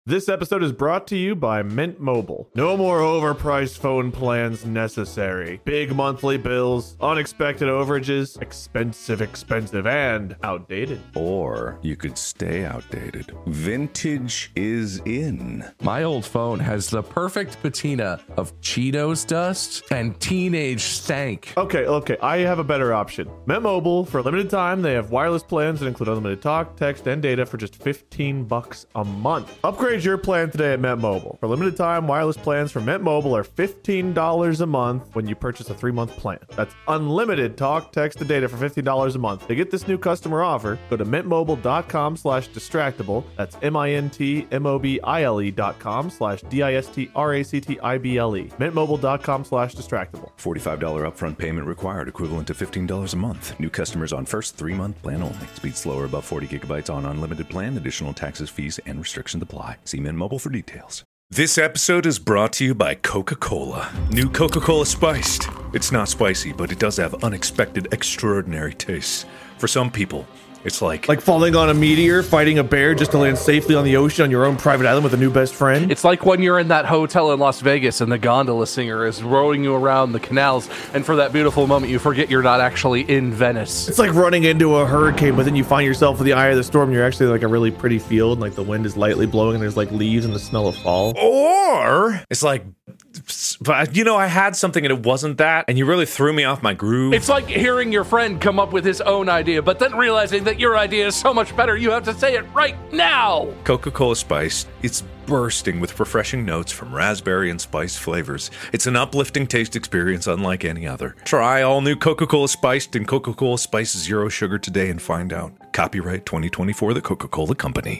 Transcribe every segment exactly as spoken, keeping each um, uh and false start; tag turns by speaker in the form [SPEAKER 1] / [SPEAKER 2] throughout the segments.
[SPEAKER 1] This episode is brought to you by Mint Mobile. No more overpriced phone plans necessary. Big monthly bills, unexpected overages, expensive, expensive, and outdated.
[SPEAKER 2] Or you could stay outdated. Vintage is in.
[SPEAKER 3] My old phone has the perfect patina of Cheetos dust and teenage stank.
[SPEAKER 1] Okay, okay, I have a better option. Mint Mobile, for a limited time, they have wireless plans that include unlimited talk, text, and data for just fifteen bucks a month. Upgrade your plan today at Mint Mobile. For limited time, wireless plans from Mint Mobile are fifteen dollars a month when you purchase a three-month plan. That's unlimited talk, text, and data for fifteen dollars a month. To get this new customer offer, go to mintmobile.com slash distractible. That's M-I-N-T-M-O-B-I-L-E dot com slash D-I-S-T-R-A-C-T-I-B-L-E. Mintmobile.com slash distractible.
[SPEAKER 2] forty-five dollars upfront payment required, equivalent to fifteen dollars a month. New customers on first three-month plan only. Speed slower above forty gigabytes on unlimited plan. Additional taxes, fees, and restrictions apply. See Mint Mobile for details.
[SPEAKER 4] This episode is brought to you by Coca-Cola. New Coca-Cola Spiced. It's not spicy, but it does have unexpected, extraordinary tastes. For some people, it's like...
[SPEAKER 1] Like falling on a meteor, fighting a bear just to land safely on the ocean on your own private island with a new best friend.
[SPEAKER 3] It's like when you're in that hotel in Las Vegas and the gondola singer is rowing you around the canals, and for that beautiful moment you forget you're not actually in Venice.
[SPEAKER 1] It's like running into a hurricane, but then you find yourself in the eye of the storm. You're actually like a really pretty field, and like the wind is lightly blowing, and there's like leaves and the smell of fall.
[SPEAKER 4] Or it's like, you know, I had something and it wasn't that, and you really threw me off my groove.
[SPEAKER 3] It's like hearing your friend come up with his own idea, but then realizing that your idea is so much better, you have to say it right now.
[SPEAKER 4] Coca-Cola Spiced. It's bursting with refreshing notes from raspberry and spice flavors. It's an uplifting taste experience unlike any other. Try all new Coca-Cola Spiced and Coca-Cola Spiced Zero Sugar today and find out. Copyright twenty twenty-four, The Coca-Cola Company.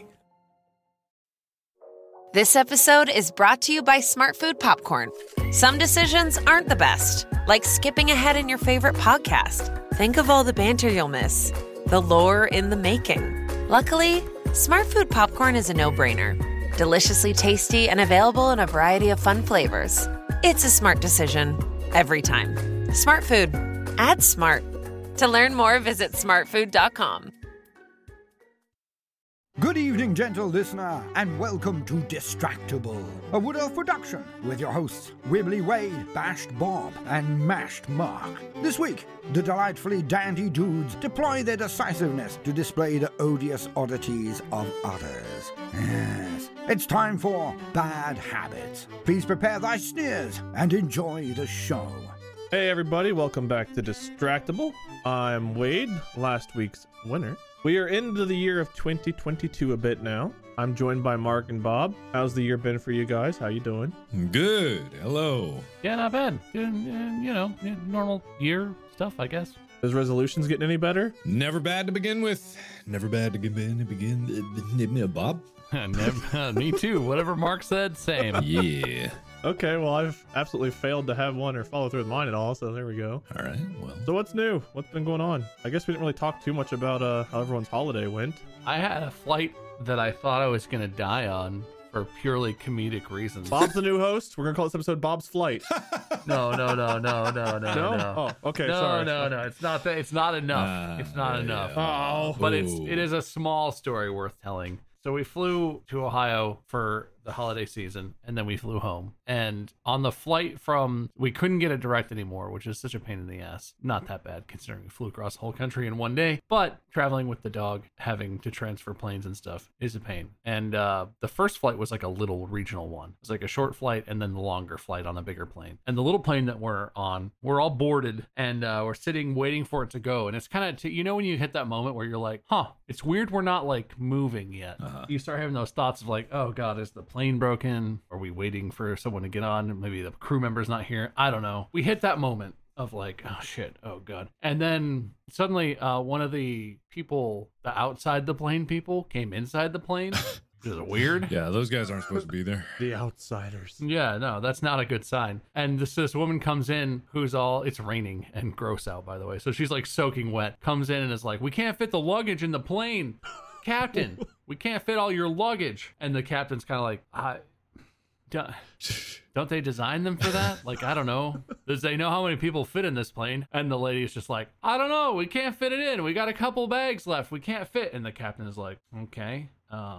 [SPEAKER 5] This episode is brought to you by Smart Food Popcorn. Some decisions aren't the best, like skipping ahead in your favorite podcast. Think of all the banter you'll miss, the lore in the making. Luckily, Smart Food Popcorn is a no-brainer. Deliciously tasty and available in a variety of fun flavors. It's a smart decision every time. Smart Food. Add smart. To learn more, visit smart food dot com.
[SPEAKER 6] Good evening, gentle listener, and welcome to Distractable, a Wood Elf production with your hosts, Wibbly Wade, Bashed Bob, and Mashed Mark. This week, the delightfully dandy dudes deploy their decisiveness to display the odious oddities of others. Yes, it's time for Bad Habits. Please prepare thy sneers and enjoy the show.
[SPEAKER 1] Hey everybody, welcome back to Distractable. I'm Wade, last week's winner. We are into the year of twenty twenty-two a bit now. I'm joined by Mark and Bob. How's the year been for you guys? How you doing?
[SPEAKER 7] Good. Hello.
[SPEAKER 8] Yeah, not bad. Doing, uh, you know, normal year stuff, I guess.
[SPEAKER 1] Is resolutions getting any better?
[SPEAKER 7] Never bad to begin with. Never bad to begin. To begin. Uh, Bob?
[SPEAKER 8] Never, me too. Whatever Mark said, same.
[SPEAKER 7] Yeah.
[SPEAKER 1] Okay, well, I've absolutely failed to have one or follow through with mine at all, so there we go.
[SPEAKER 7] All right, well.
[SPEAKER 1] So what's new? What's been going on? I guess we didn't really talk too much about uh, how everyone's holiday went.
[SPEAKER 8] I had a flight that I thought I was going to die on for purely comedic reasons.
[SPEAKER 1] Bob's the new host. We're going to call this episode Bob's Flight.
[SPEAKER 8] No, no, no, no, no, no,
[SPEAKER 1] no.
[SPEAKER 8] no.
[SPEAKER 1] Oh, okay,
[SPEAKER 8] no,
[SPEAKER 1] sorry.
[SPEAKER 8] No, no, no. It's not that. It's not enough. Uh, it's not
[SPEAKER 7] yeah,
[SPEAKER 8] enough.
[SPEAKER 7] Yeah.
[SPEAKER 1] Oh.
[SPEAKER 8] But it's it is a small story worth telling. So we flew to Ohio for the holiday season, and then we flew home. And on the flight from, we couldn't get it direct anymore, which is such a pain in the ass. Not that bad, considering we flew across the whole country in one day. But traveling with the dog, having to transfer planes and stuff is a pain. And uh, the first flight was like a little regional one. It was like a short flight and then the longer flight on a bigger plane. And the little plane that we're on, we're all boarded, and uh, we're sitting waiting for it to go. And it's kind of, t- you know when you hit that moment where you're like, huh, it's weird we're not like moving yet. Uh-huh. You start having those thoughts of like, oh God, is the plane broken? Are we waiting for someone to get on? Maybe the crew member's not here. I don't know. We hit that moment of like, oh shit, oh God. And then suddenly uh, one of the people, the outside the plane people came inside the plane. Which is weird.
[SPEAKER 7] Yeah, those guys aren't supposed to be there.
[SPEAKER 1] The outsiders.
[SPEAKER 8] Yeah, no, that's not a good sign. And this this woman comes in who's all, it's raining and gross out, by the way. So she's like soaking wet, comes in and is like, we can't fit the luggage in the plane. Captain, we can't fit all your luggage. And the captain's kind of like, I... Don't, don't they design them for that? Like, I don't know. Does they know how many people fit in this plane? And the lady's just like, I don't know. We can't fit it in. We got a couple bags left. We can't fit. And the captain is like, okay. Um,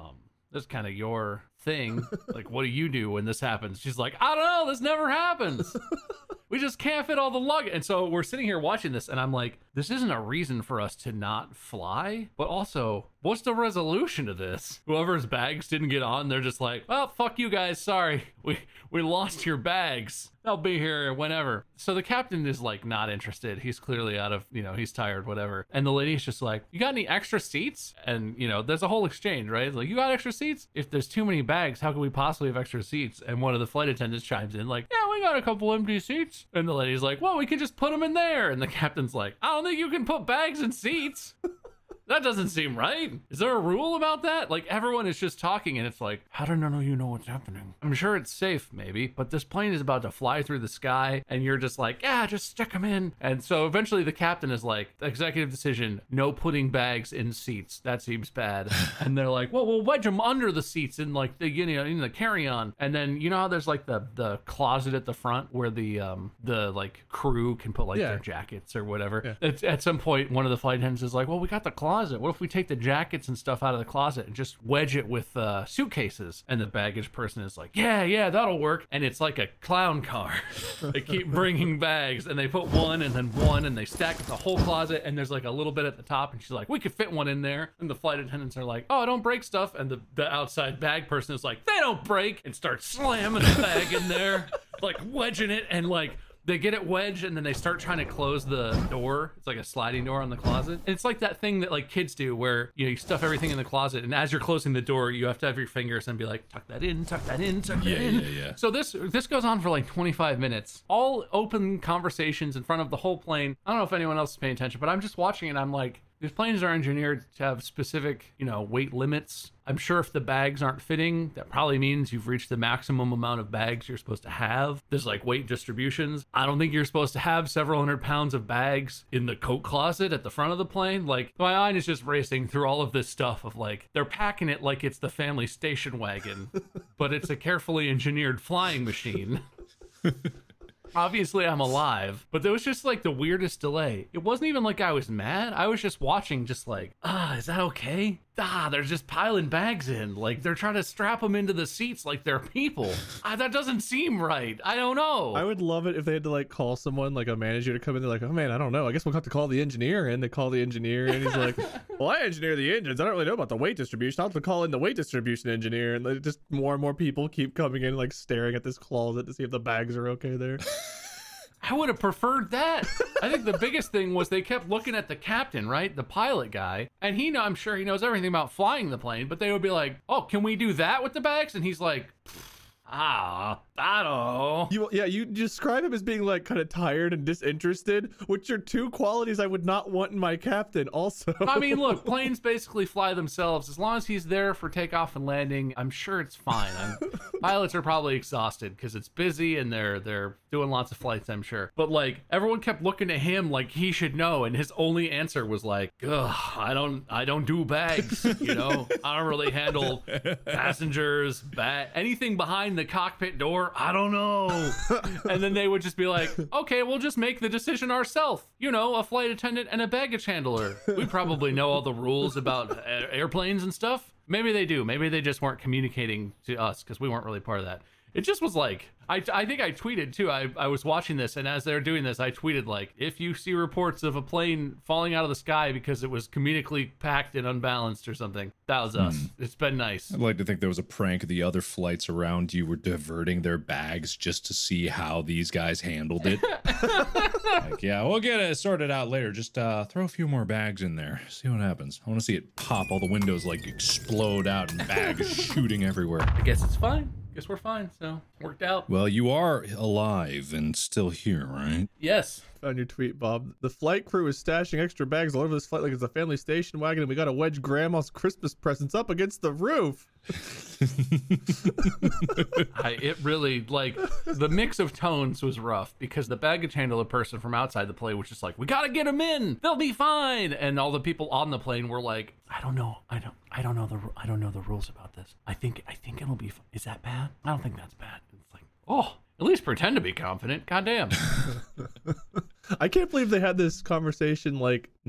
[SPEAKER 8] this is kind of your thing. Like, what do you do when this happens? She's like, I don't know, this never happens. We just can't fit all the luggage. And so we're sitting here watching this, and I'm like, this isn't a reason for us to not fly, but also, what's the resolution to this? Whoever's bags didn't get on, they're just like, well, fuck you guys, sorry. We we lost your bags. They'll be here whenever. So the captain is like not interested. He's clearly out of, you know, he's tired, whatever. And the lady's just like, you got any extra seats? And, you know, there's a whole exchange, right? It's like, you got extra seats? If there's too many bags, how can we possibly have extra seats? And one of the flight attendants chimes in like, yeah, we got a couple empty seats. And the lady's like, well, we can just put them in there. And the captain's like, I don't think you can put bags in seats. That doesn't seem right. Is there a rule about that? Like, everyone is just talking, and it's like, how do none of you know what's happening? I'm sure it's safe, maybe, but this plane is about to fly through the sky, and you're just like, yeah, just stick them in. And so eventually the captain is like, executive decision, no putting bags in seats. That seems bad. And they're like, well, we'll wedge them under the seats in like the, you know, in the carry-on. And then, you know how there's like the the closet at the front where the um the like crew can put like
[SPEAKER 1] Yeah.
[SPEAKER 8] their jackets or whatever.
[SPEAKER 1] Yeah.
[SPEAKER 8] At, at some point, one of the flight attendants is like, well, we got the closet. What if we take the jackets and stuff out of the closet and just wedge it with uh, suitcases? And the baggage person is like, yeah, yeah, that'll work. And it's like a clown car. They keep bringing bags, and they put one and then one, and they stack the whole closet, and there's like a little bit at the top, and she's like, we could fit one in there. And the flight attendants are like, oh, don't break stuff. And the, the outside bag person is like, they don't break, and starts slamming the bag in there, like wedging it, and like, they get it wedged, and then they start trying to close the door. It's like a sliding door on the closet. And it's like that thing that like kids do where, you know, you stuff everything in the closet, and as you're closing the door, you have to have your fingers and be like, tuck that in, tuck that in, tuck
[SPEAKER 7] Yeah,
[SPEAKER 8] that in.
[SPEAKER 7] yeah, yeah.
[SPEAKER 8] So this this goes on for like twenty-five minutes. All open conversations in front of the whole plane. I don't know if anyone else is paying attention, but I'm just watching, and I'm like, these planes are engineered to have specific, you know, weight limits. I'm sure if the bags aren't fitting, that probably means you've reached the maximum amount of bags you're supposed to have. There's like weight distributions. I don't think you're supposed to have several hundred pounds of bags in the coat closet at the front of the plane. Like, my mind is just racing through all of this stuff of like, they're packing it like it's the family station wagon, but it's a carefully engineered flying machine. Obviously, I'm alive, but there was just like the weirdest delay. It wasn't even like I was mad. I was just watching, just like, ah, is that okay? Ah, they're just piling bags in. Like, they're trying to strap them into the seats like they're people. Ah, that doesn't seem right. I don't know.
[SPEAKER 1] I would love it if they had to like call someone, like a manager, to come in. They're like, oh man, I don't know. I guess we'll have to call the engineer. And they call the engineer, and he's like, well, I engineer the engines. I don't really know about the weight distribution. I'll have to call in the weight distribution engineer. And like, just more and more people keep coming in, like staring at this closet to see if the bags are okay there.
[SPEAKER 8] I would have preferred that. I think the biggest thing was they kept looking at the captain, right? The pilot guy. And he know, I'm sure he knows everything about flying the plane, but they would be like, oh, can we do that with the bags? And he's like, ah, I don't know.
[SPEAKER 1] You, yeah, you describe him as being like kind of tired and disinterested, which are two qualities I would not want in my captain also.
[SPEAKER 8] I mean, look, planes basically fly themselves. As long as he's there for takeoff and landing, I'm sure it's fine. I'm, pilots are probably exhausted because it's busy and they're they're doing lots of flights, I'm sure. But like, everyone kept looking at him like he should know, and his only answer was like, ugh, I don't I don't do bags, you know? I don't really handle passengers, bag, anything behind the cockpit door, I don't know. And then they would just be like, okay, we'll just make the decision ourselves. You know, a flight attendant and a baggage handler. We probably know all the rules about a- airplanes and stuff. Maybe they do. Maybe they just weren't communicating to us because we weren't really part of that. It just was like, I, I think I tweeted too. I, I was watching this, and as they're doing this, I tweeted like, if you see reports of a plane falling out of the sky because it was comedically packed and unbalanced or something, that was us. Mm. It's been nice.
[SPEAKER 7] I'd like to think there was a prank. The other flights around you were diverting their bags just to see how these guys handled it. Like, yeah, we'll get it sorted out later. Just uh, throw a few more bags in there. See what happens. I want to see it pop. All the windows like explode out and bags shooting everywhere.
[SPEAKER 8] I guess it's fine. Guess we're fine, so worked out.
[SPEAKER 7] Well, you are alive and still here, right?
[SPEAKER 8] Yes.
[SPEAKER 1] Found your tweet, Bob. The flight crew is stashing extra bags all over this flight like it's a family station wagon, and we gotta wedge Grandma's Christmas presents up against the roof.
[SPEAKER 8] I, it really, like, the mix of tones was rough because the baggage handler person from outside the plane was just like, we gotta get them in, they'll be fine. And all the people on the plane were like, I don't know, I don't, I don't know the, I don't know the rules about this. I think, I think it'll be. Is that bad? I don't think that's bad. It's like, oh, at least pretend to be confident. Goddamn.
[SPEAKER 1] I can't believe they had this conversation like not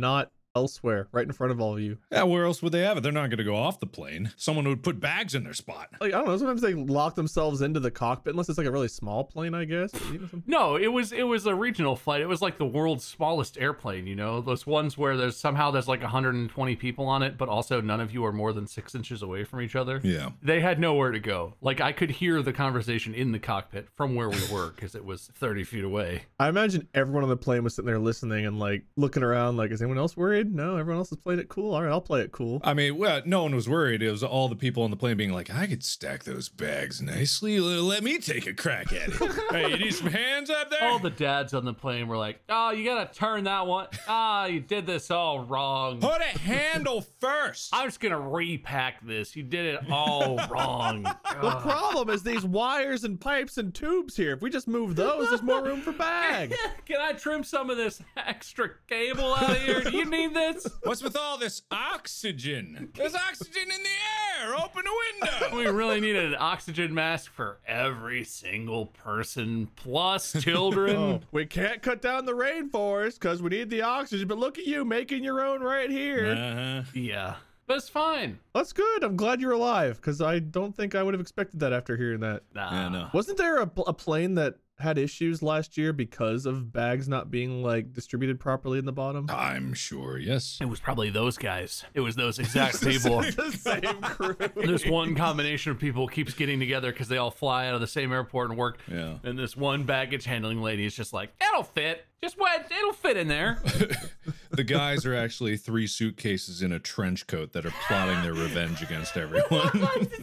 [SPEAKER 1] elsewhere, right in front of all of you.
[SPEAKER 7] Yeah, where else would they have it? They're not going to go off the plane. Someone would put bags in their spot.
[SPEAKER 1] Like, I don't know, sometimes they lock themselves into the cockpit, unless it's like a really small plane, I guess.
[SPEAKER 8] No, it was it was a regional flight. It was like the world's smallest airplane, you know? Those ones where there's somehow there's like one hundred twenty people on it, but also none of you are more than six inches away from each other.
[SPEAKER 7] Yeah.
[SPEAKER 8] They had nowhere to go. Like, I could hear the conversation in the cockpit from where we were because it was thirty feet away.
[SPEAKER 1] I imagine everyone on the plane was sitting there listening and like looking around like, is anyone else worried? No, everyone else is playing it cool. All right, I'll play it cool.
[SPEAKER 7] I mean, well, no one was worried. It was all the people on the plane being like, I could stack those bags nicely. Let me take a crack at it. Hey, you need some hands up there?
[SPEAKER 8] All the dads on the plane were like, oh, you gotta turn that one. Ah, you did this all wrong.
[SPEAKER 7] Put a handle first.
[SPEAKER 8] I'm just gonna repack this. You did it all wrong.
[SPEAKER 1] The problem is these wires and pipes and tubes here. If we just move those, there's more room for bags.
[SPEAKER 8] Can I trim some of this extra cable out of here? Do you need this?
[SPEAKER 7] What's with all this oxygen? There's oxygen in the air. Open the window.
[SPEAKER 8] We really needed an oxygen mask for every single person, plus children.
[SPEAKER 1] Oh, we can't cut down the rainforest because we need the oxygen, but look at you making your own right here.
[SPEAKER 7] Uh-huh.
[SPEAKER 8] Yeah, but it's fine.
[SPEAKER 1] That's good. I'm glad you're alive because I don't think I would have expected that after hearing that.
[SPEAKER 8] Nah.
[SPEAKER 7] Yeah, no.
[SPEAKER 1] Wasn't there a, a plane that had issues last year because of bags not being like distributed properly in the bottom?
[SPEAKER 7] I'm sure, yes.
[SPEAKER 8] It was probably those guys. It was those exact people.
[SPEAKER 1] The same crew.
[SPEAKER 8] This one combination of people keeps getting together because they all fly out of the same airport and work.
[SPEAKER 7] Yeah.
[SPEAKER 8] And this one baggage handling lady is just like, it'll fit. Just wait, it'll fit in there.
[SPEAKER 7] The guys are actually three suitcases in a trench coat that are plotting their revenge against everyone.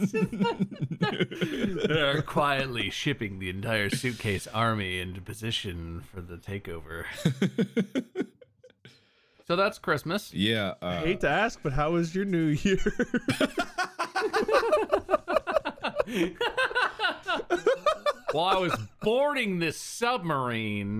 [SPEAKER 8] They're quietly shipping the entire suitcase army into position for the takeover. So that's Christmas.
[SPEAKER 7] Yeah. Uh,
[SPEAKER 1] I hate to ask, but how was your New Year?
[SPEAKER 8] While I was boarding this submarine.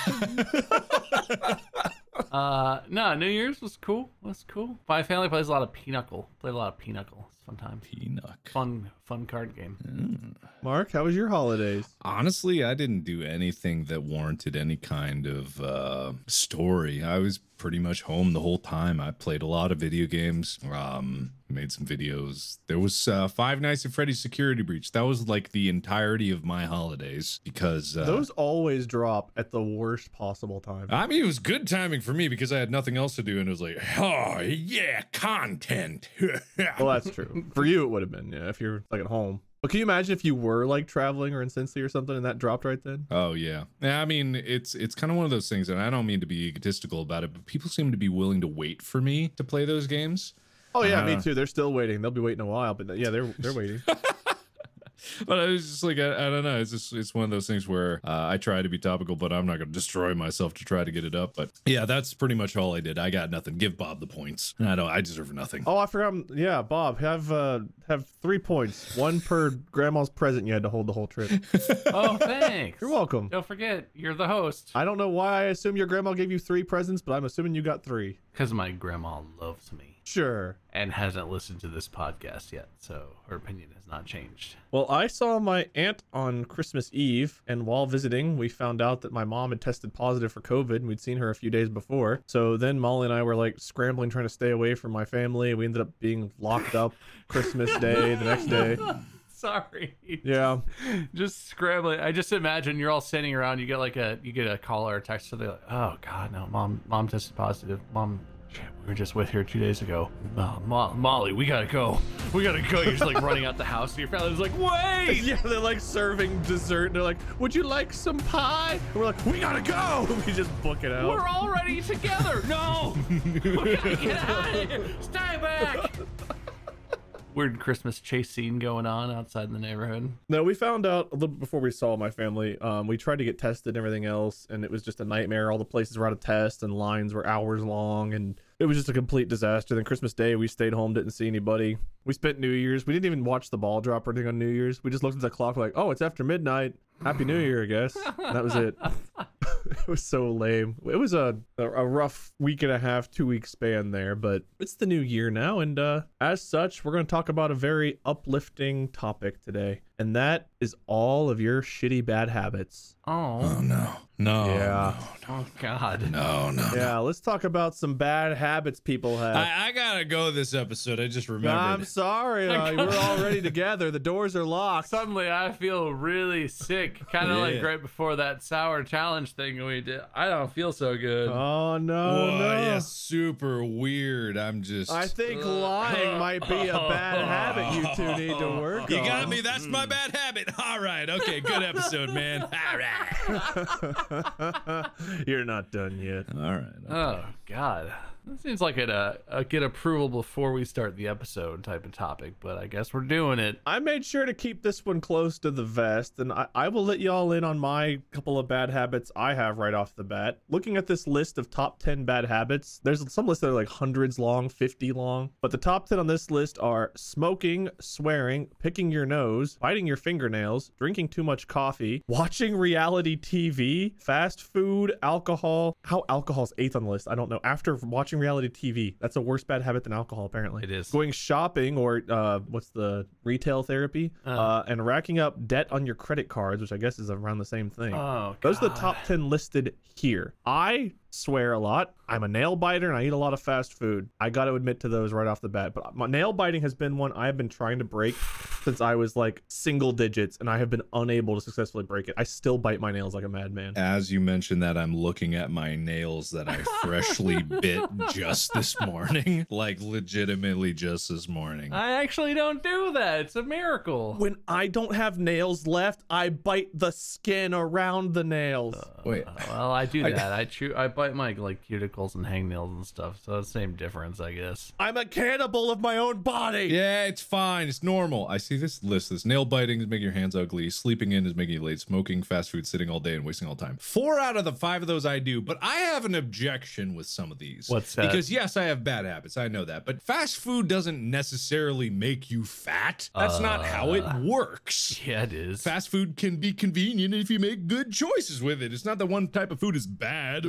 [SPEAKER 8] uh, no, New Year's was cool. Was cool. My family plays a lot of Pinochle. Played a lot of Pinochle. It's fun time.
[SPEAKER 7] Peanut.
[SPEAKER 8] Fun, fun card game.
[SPEAKER 7] Mm.
[SPEAKER 1] Mark, how was your holidays?
[SPEAKER 7] Honestly, I didn't do anything that warranted any kind of uh, story. I was pretty much home the whole time. I played a lot of video games, um, made some videos. There was uh, Five Nights at Freddy's Security Breach. That was like the entirety of my holidays because... Uh,
[SPEAKER 1] Those always drop at the worst possible time.
[SPEAKER 7] I mean, it was good timing for me because I had nothing else to do and it was like, oh, yeah, content.
[SPEAKER 1] Well, that's true. For you, it would have been, yeah, if you're like at home. But can you imagine if you were like traveling or in Cincy or something and that dropped right then?
[SPEAKER 7] Oh yeah. Yeah, I mean, it's it's kind of one of those things, and I don't mean to be egotistical about it, but people seem to be willing to wait for me to play those games.
[SPEAKER 1] Oh yeah,
[SPEAKER 7] Uh,
[SPEAKER 1] me too. They're still waiting. They'll be waiting a while, but yeah, they're they're waiting.
[SPEAKER 7] But I was just like, I, I don't know. It's just it's one of those things where uh, I try to be topical, but I'm not going to destroy myself to try to get it up. But yeah, that's pretty much all I did. I got nothing. Give Bob the points. I don't. I deserve nothing.
[SPEAKER 1] Oh, I forgot. Yeah, Bob, have uh have three points, one per grandma's present you had to hold the whole trip.
[SPEAKER 8] Oh, thanks.
[SPEAKER 1] You're welcome.
[SPEAKER 8] Don't forget, you're the host.
[SPEAKER 1] I don't know why I assume your grandma gave you three presents, but I'm assuming you got three.
[SPEAKER 8] Because my grandma loves me
[SPEAKER 1] Sure.
[SPEAKER 8] and hasn't listened to this podcast yet, so her opinion has not changed.
[SPEAKER 1] Well, I saw my aunt on Christmas Eve, and while visiting, we found out that my mom had tested positive for COVID, and we'd seen her a few days before. So then Molly and I were like scrambling, trying to stay away from my family. We ended up being locked up Christmas Day, the next day.
[SPEAKER 8] Sorry.
[SPEAKER 1] Yeah.
[SPEAKER 8] Just scrambling. I just imagine you're all sitting around. You get like a you get a call or a text. So they're like, "Oh God, no, mom, mom tested positive. Mom, shit, we were just with her two days ago. Oh, Mo- Molly, we gotta go. We gotta go." You're just like running out the house, and your family's like, "Wait!"
[SPEAKER 1] Yeah, they're like serving dessert, and they're like, "Would you like some pie?" And we're like, "We gotta go!" We just book it out.
[SPEAKER 8] We're already together. No, we gotta get out of here. Stay back. Weird Christmas chase scene going on outside in the neighborhood.
[SPEAKER 1] No, we found out a little bit before we saw my family. Um, we tried to get tested and everything else, and it was just a nightmare. All the places were out of test, and lines were hours long, and it was just a complete disaster. Then Christmas Day, we stayed home, didn't see anybody. We spent New Year's. We didn't even watch the ball drop or anything on New Year's. We just looked at the clock like, oh, it's after midnight. Happy New Year, I guess. And that was it. It was so lame. It was a, a a rough week and a half, two week span there, but it's the new year now, and uh, as such, we're going to talk about a very uplifting topic today. And that is all of your shitty bad habits.
[SPEAKER 8] Oh.
[SPEAKER 7] Oh, no. No.
[SPEAKER 1] Yeah.
[SPEAKER 8] Oh, God.
[SPEAKER 7] No, no, no.
[SPEAKER 1] Yeah, let's talk about some bad habits people have.
[SPEAKER 7] I, I gotta go this episode. I just remembered.
[SPEAKER 1] I'm sorry. Uh, we're already together. The doors are locked.
[SPEAKER 8] Suddenly, I feel really sick. Kind of like
[SPEAKER 7] Yeah.
[SPEAKER 8] right before that sour challenge thing we did. I don't feel so good.
[SPEAKER 1] Oh, no,
[SPEAKER 7] Whoa,
[SPEAKER 1] no.
[SPEAKER 7] yeah, super weird. I'm just.
[SPEAKER 1] I think lying might be a bad habit you two need to work
[SPEAKER 7] You
[SPEAKER 1] on.
[SPEAKER 7] got me. That's my bad habit. All right. Okay. Good episode, man. All right.
[SPEAKER 1] You're not done yet.
[SPEAKER 7] All right.
[SPEAKER 8] Oh, God. That seems like a, uh, a get approval before we start the episode type of topic, but I guess we're doing it.
[SPEAKER 1] I made sure to keep this one close to the vest, and I, I will let y'all in on my couple of bad habits I have right off the bat. Looking at this list of top ten bad habits, there's some lists that are like hundreds long, fifty long, but the top ten on this list are smoking, swearing, picking your nose, biting your fingernails, drinking too much coffee, watching reality T V, fast food, alcohol. How alcohol's eighth on the list, I don't know. After watching reality T V, that's a worse bad habit than alcohol, apparently.
[SPEAKER 8] It is.
[SPEAKER 1] Going shopping, or uh what's the retail therapy, uh, uh and racking up debt on your credit cards, which I guess is around the same thing.
[SPEAKER 8] Oh,
[SPEAKER 1] those are the
[SPEAKER 8] God.
[SPEAKER 1] top ten listed here. I swear a lot. I'm a nail biter and I eat a lot of fast food. I got to admit to those right off the bat. But my nail biting has been one I have been trying to break since I was like single digits, and I have been unable to successfully break it. I still bite my nails like a madman.
[SPEAKER 7] As you mentioned that, I'm looking at my nails that I freshly bit just this morning. Like, legitimately just this morning.
[SPEAKER 8] I actually don't do that. It's a miracle.
[SPEAKER 1] When I don't have nails left, I bite the skin around the nails.
[SPEAKER 7] Wait.
[SPEAKER 8] Well, I do that. I chew. I bite my like cuticles and hangnails and stuff. So it's the same difference, I guess.
[SPEAKER 1] I'm a cannibal of my own body.
[SPEAKER 7] Yeah, it's fine. It's normal. I see this list. This nail biting is making your hands ugly. Sleeping in is making you late. Smoking, fast food, sitting all day, and wasting all time. Four out of the five of those I do, but I have an objection with some of these.
[SPEAKER 8] What's that?
[SPEAKER 7] Because yes, I have bad habits. I know that. But fast food doesn't necessarily make you fat. That's uh, not how it works.
[SPEAKER 8] Yeah, it is.
[SPEAKER 7] Fast food can be convenient if you make good choices with it. It's not that one type of food is bad.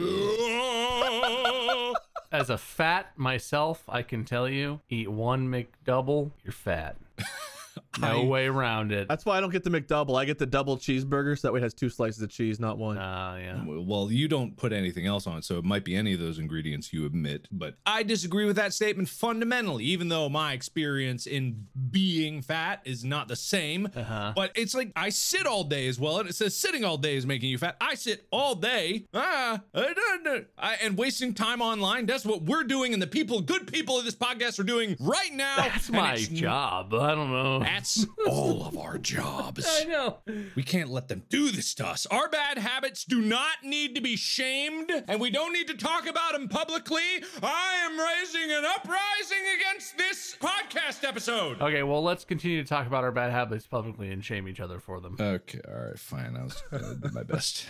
[SPEAKER 8] As a fat myself, I can tell you, eat one McDouble, you're fat. No I, way around it.
[SPEAKER 1] That's why I don't get the McDouble. I get the double cheeseburger, so that way it has two slices of cheese, not one.
[SPEAKER 8] Ah, uh, yeah.
[SPEAKER 7] Well, you don't put anything else on it, so it might be any of those ingredients you omit. But I disagree with that statement fundamentally, even though my experience in being fat is not the same.
[SPEAKER 8] Uh-huh.
[SPEAKER 7] But it's like I sit all day as well, and it says sitting all day is making you fat. I sit all day, ah, I don't, I, and wasting time online. That's what we're doing, and the people, good people of this podcast, are doing right now.
[SPEAKER 8] That's my job. I don't know.
[SPEAKER 7] That's all of our jobs.
[SPEAKER 8] I know.
[SPEAKER 7] We can't let them do this to us. Our bad habits do not need to be shamed, and we don't need to talk about them publicly. I am raising an uprising against this podcast episode.
[SPEAKER 8] Okay, well, let's continue to talk about our bad habits publicly and shame each other for them.
[SPEAKER 7] Okay, all right, fine. I was gonna do my best.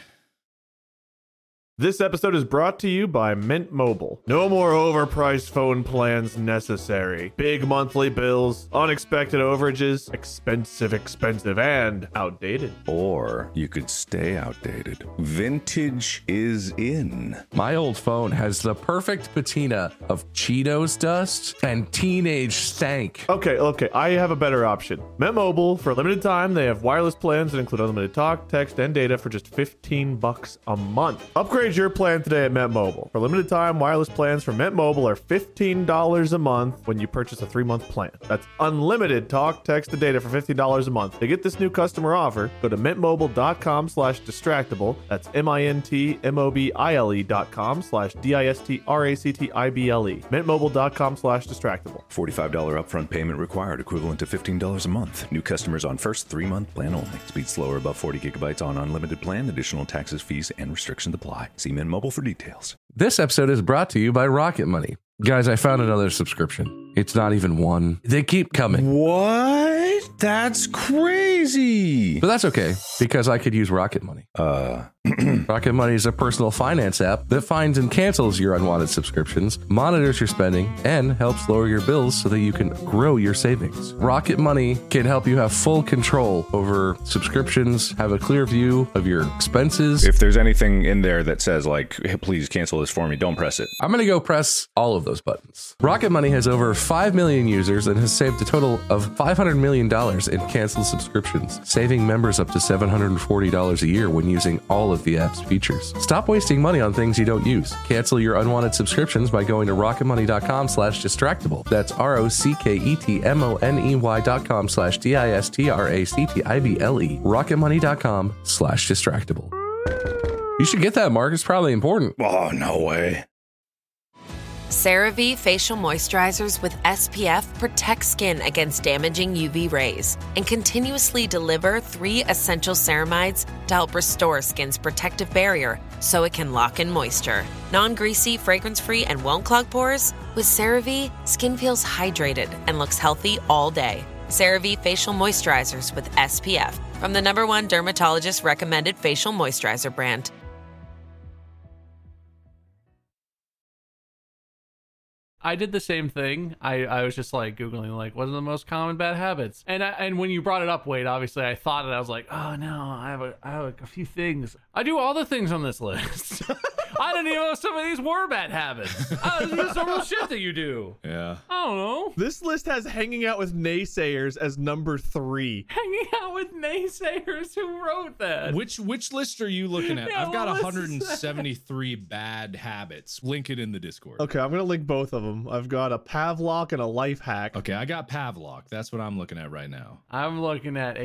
[SPEAKER 1] This episode is brought to you by Mint Mobile. No more overpriced phone plans necessary. Big monthly bills, unexpected overages, expensive, expensive, and outdated.
[SPEAKER 2] Or you could stay outdated. Vintage is in.
[SPEAKER 3] My old phone has the perfect patina of Cheetos dust and teenage stank.
[SPEAKER 1] Okay, okay, I have a better option. Mint Mobile, for a limited time, they have wireless plans that include unlimited talk, text, and data for just fifteen bucks a month. Upgrade your plan today at Mint Mobile. For limited time, wireless plans from Mint Mobile are fifteen dollars a month when you purchase a three-month plan. That's unlimited talk, text, and data for fifteen dollars a month. To get this new customer offer, go to mintmobile.com slash distractible. That's M-I-N-T-M-O-B-I-L-E dot com slash D-I-S-T-R-A-C-T-I-B-L-E. Mintmobile.com slash distractible.
[SPEAKER 2] forty-five dollars upfront payment required, equivalent to fifteen dollars a month. New customers on first three-month plan only. Speed slower above forty gigabytes on unlimited plan. Additional taxes, fees, and restrictions apply. See Mint Mobile for details.
[SPEAKER 3] This episode is brought to you by Rocket Money. Guys, I found another subscription. It's not even one. They keep coming.
[SPEAKER 2] What? That's crazy.
[SPEAKER 3] But that's okay, because I could use Rocket Money.
[SPEAKER 2] Uh...
[SPEAKER 3] Rocket Money is a personal finance app that finds and cancels your unwanted subscriptions, monitors your spending, and helps lower your bills so that you can grow your savings. Rocket Money can help you have full control over subscriptions, have a clear view of your expenses.
[SPEAKER 2] If there's anything in there that says, like, hey, please cancel this for me, don't press it.
[SPEAKER 3] I'm going to go press all of those buttons. Rocket Money has over five million users and has saved a total of five hundred million dollars in canceled subscriptions, saving members up to seven hundred forty dollars a year when using all of the app's features. Stop wasting money on things you don't use. Cancel your unwanted subscriptions by going to rocketmoney.com slash distractible. That's R-O-C-K-E-T-M-O-N-E-Y dot com slash D-I-S-T-R-A-C-T-I-B-L-E. rocketmoney.com slash distractible. You should get that, Mark. It's probably important.
[SPEAKER 4] Oh, no way.
[SPEAKER 5] CeraVe facial moisturizers with S P F protect skin against damaging U V rays and continuously deliver three essential ceramides to help restore skin's protective barrier so it can lock in moisture. Non-greasy, fragrance-free, and won't clog pores? With CeraVe, skin feels hydrated and looks healthy all day. CeraVe facial moisturizers with S P F from the number one dermatologist recommended facial moisturizer brand.
[SPEAKER 8] I did the same thing. I, I was just like Googling like what are the most common bad habits, and I, and when you brought it up, Wade, obviously I thought it. I was like, oh no, I have a I have a few things. I do all the things on this list. I didn't even know some of these were bad habits. Oh, this is just some real shit that you do.
[SPEAKER 7] Yeah.
[SPEAKER 8] I don't know.
[SPEAKER 1] This list has hanging out with naysayers as number three.
[SPEAKER 8] Hanging out with naysayers. Who wrote that?
[SPEAKER 7] Which which list are you looking at?
[SPEAKER 8] Yeah,
[SPEAKER 7] I've got
[SPEAKER 8] what list
[SPEAKER 7] one hundred
[SPEAKER 8] is that?
[SPEAKER 7] seventy-three bad habits. Link it in the Discord.
[SPEAKER 1] Okay, I'm gonna link both of them. I've got a Pavlok and a life hack.
[SPEAKER 7] Okay, I got Pavlok. That's what I'm looking at right now.
[SPEAKER 8] I'm looking at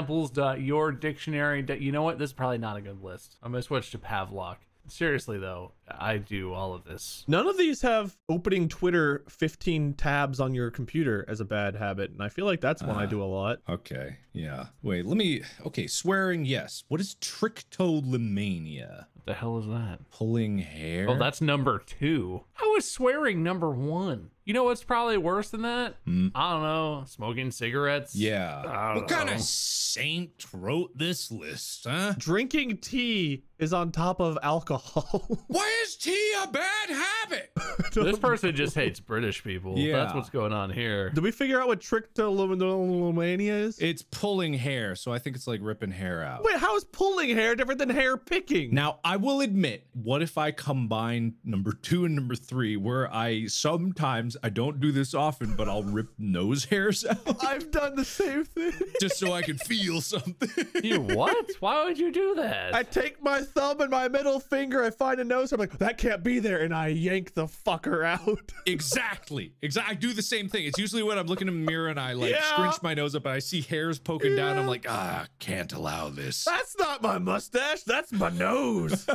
[SPEAKER 8] examples.yourdictionary. You know what? This is probably not a good list. I'm gonna switch to Pavlok. Seriously though, I do all of this.
[SPEAKER 1] None of these have opening Twitter fifteen tabs on your computer as a bad habit, and I feel like that's one
[SPEAKER 7] Uh,
[SPEAKER 1] I do a lot.
[SPEAKER 7] Okay, yeah. Wait, let me. Okay, swearing, yes. What is trichotillomania?
[SPEAKER 8] What the hell is that?
[SPEAKER 7] Pulling hair?
[SPEAKER 8] Oh, that's number two. How is swearing number one? You know what's probably worse than that?
[SPEAKER 7] Hmm?
[SPEAKER 8] I don't know. Smoking cigarettes.
[SPEAKER 7] Yeah.
[SPEAKER 8] I
[SPEAKER 7] What
[SPEAKER 8] don't
[SPEAKER 7] kind
[SPEAKER 8] know.
[SPEAKER 7] of saint wrote this list, huh?
[SPEAKER 1] Drinking tea is on top of alcohol.
[SPEAKER 7] Why is tea a bad habit?
[SPEAKER 8] This person just hates British people.
[SPEAKER 7] Yeah.
[SPEAKER 8] That's what's going on here.
[SPEAKER 1] Did we figure out what trichotillomania is?
[SPEAKER 7] It's pulling hair, so I think it's like ripping hair out.
[SPEAKER 1] Wait, how is pulling hair different than hair picking?
[SPEAKER 7] Now, I will admit, what if I combine number two and number three, where I sometimes, I don't do this often, but I'll rip nose hairs out
[SPEAKER 1] I've done the same thing.
[SPEAKER 7] just so I can feel something.
[SPEAKER 8] You what? Why would you do that?
[SPEAKER 1] I take my thumb and my middle finger, I find a nose, I'm like, that can't be there, and I yank the fucker out.
[SPEAKER 7] Exactly. Exactly. I do the same thing. It's usually when I'm looking in the mirror and I like
[SPEAKER 1] Yeah.
[SPEAKER 7] scrunch my nose up and I see hairs poking down. I'm
[SPEAKER 1] Yeah.
[SPEAKER 7] like, ah, can't allow this.
[SPEAKER 1] That's not my mustache, that's my nose.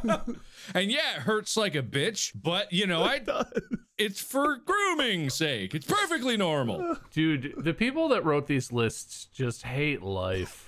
[SPEAKER 7] And yeah, it hurts like a bitch, but you know, I it's for grooming's sake. It's perfectly normal.
[SPEAKER 8] Dude, the people that wrote these lists just hate life.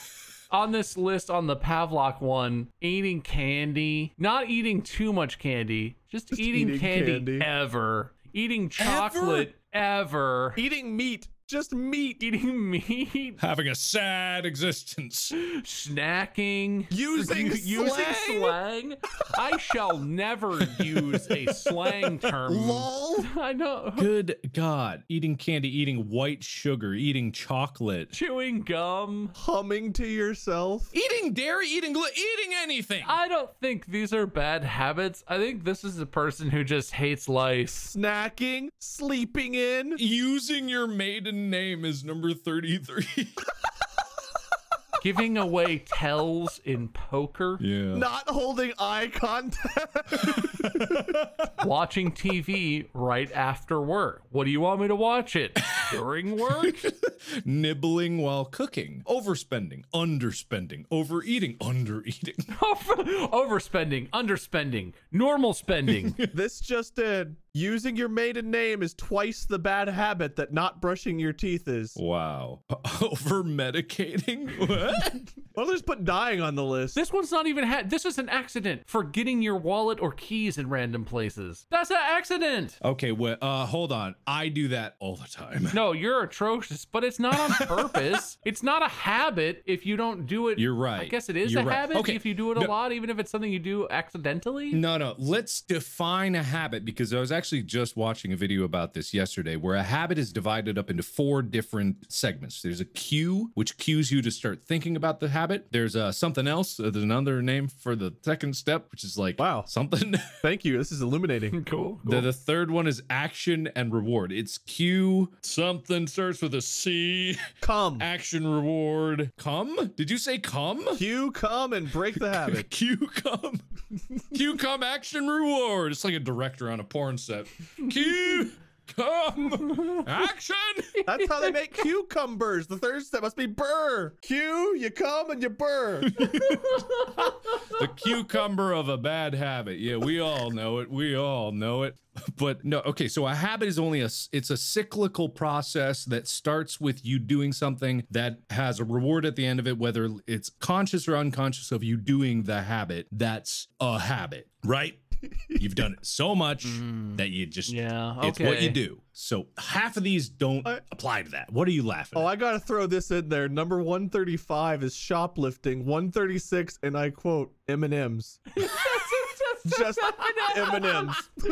[SPEAKER 8] On this list, on the Pavlok one, eating candy, not eating too much candy, just,
[SPEAKER 1] Just
[SPEAKER 8] eating,
[SPEAKER 1] eating
[SPEAKER 8] candy,
[SPEAKER 1] candy.
[SPEAKER 8] ever, eating chocolate ever,
[SPEAKER 1] Eating meat, just meat.
[SPEAKER 8] eating meat,
[SPEAKER 7] Having a sad existence.
[SPEAKER 8] snacking,
[SPEAKER 1] Using
[SPEAKER 8] using
[SPEAKER 1] slang?
[SPEAKER 8] slang. I shall never use a slang term.
[SPEAKER 1] Lol.
[SPEAKER 8] I know.
[SPEAKER 7] Good God. Eating candy, eating white sugar, eating chocolate,
[SPEAKER 8] Chewing gum.
[SPEAKER 1] Humming to yourself.
[SPEAKER 7] eating dairy, eating glu- eating anything.
[SPEAKER 8] I don't think these are bad habits. I think this is a person who just hates life.
[SPEAKER 1] Snacking, sleeping in.
[SPEAKER 7] Using your maiden name is number thirty-three.
[SPEAKER 8] Giving away tells in poker.
[SPEAKER 7] Yeah.
[SPEAKER 1] Not holding eye contact.
[SPEAKER 8] Watching T V right after work. What do you want me to watch it? During work?
[SPEAKER 7] Nibbling while cooking. Overspending, underspending, overeating, undereating.
[SPEAKER 8] Overspending, underspending, normal spending.
[SPEAKER 1] This just in. Using your maiden name is twice the bad habit that not brushing your teeth is.
[SPEAKER 7] Wow. Over medicating? What?
[SPEAKER 1] Why don't they just put dying on the list?
[SPEAKER 8] This one's not even ha- this is an accident. Forgetting your wallet or keys in random places. That's an accident.
[SPEAKER 7] Okay, well, uh, hold on. I do that all the time.
[SPEAKER 8] No, you're atrocious, but it's not on purpose. It's not a habit if you don't do it.
[SPEAKER 7] You're right.
[SPEAKER 8] I guess it is
[SPEAKER 7] You're
[SPEAKER 8] a
[SPEAKER 7] right.
[SPEAKER 8] habit
[SPEAKER 7] Okay.
[SPEAKER 8] if you do it a
[SPEAKER 7] No.
[SPEAKER 8] lot, even if it's something you do accidentally.
[SPEAKER 7] No, no. Let's define a habit, because I was actually just watching a video about this yesterday, where a habit is divided up into four different segments. There's a cue, which cues you to start thinking about the habit. habit. There's uh, something else. Uh, there's another name for the second step, which is like
[SPEAKER 1] Wow.
[SPEAKER 7] something.
[SPEAKER 1] Thank you. This is illuminating.
[SPEAKER 8] Cool.
[SPEAKER 7] The, the third one is action and reward. It's Q something starts with a C.
[SPEAKER 1] Come.
[SPEAKER 7] Action reward. Come? Did you say come?
[SPEAKER 1] Q, come and break the habit.
[SPEAKER 7] Q come. Q come action reward. It's like a director on a porn set. Q come action.
[SPEAKER 1] That's how they make cucumbers. The third step must be burr. Q, you come and you burr.
[SPEAKER 7] The cucumber of a bad habit. Yeah, we all know it. We all know it. But no, okay, so a habit is only a, it's a cyclical process that starts with you doing something that has a reward at the end of it, whether it's conscious or unconscious of you doing the habit. That's a habit, right? You've done it so much that you just,
[SPEAKER 8] Yeah,
[SPEAKER 7] it's what
[SPEAKER 8] okay.
[SPEAKER 7] you do. So half of these don't
[SPEAKER 1] I-
[SPEAKER 7] apply to that. What are you laughing
[SPEAKER 1] Oh,
[SPEAKER 7] at?
[SPEAKER 1] I gotta throw this in there. Number one thirty-five is shoplifting. one thirty-six, and I quote, M and M's. Just M and M's.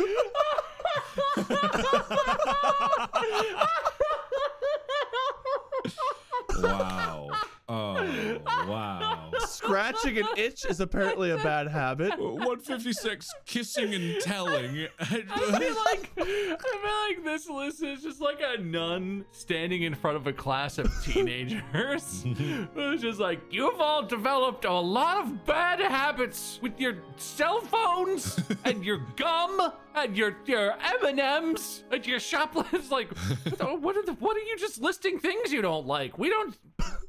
[SPEAKER 7] Wow. Oh, wow.
[SPEAKER 1] Scratching an itch is apparently a bad habit.
[SPEAKER 7] one fifty-six, kissing and telling.
[SPEAKER 8] I feel like I feel like this list is just like a nun standing in front of a class of teenagers. It's just like, you've all developed a lot of bad habits with your cell phones and your gum and your your M and M's and your shoplifts. Like, what are the, what are you just listing things you don't like? We don't.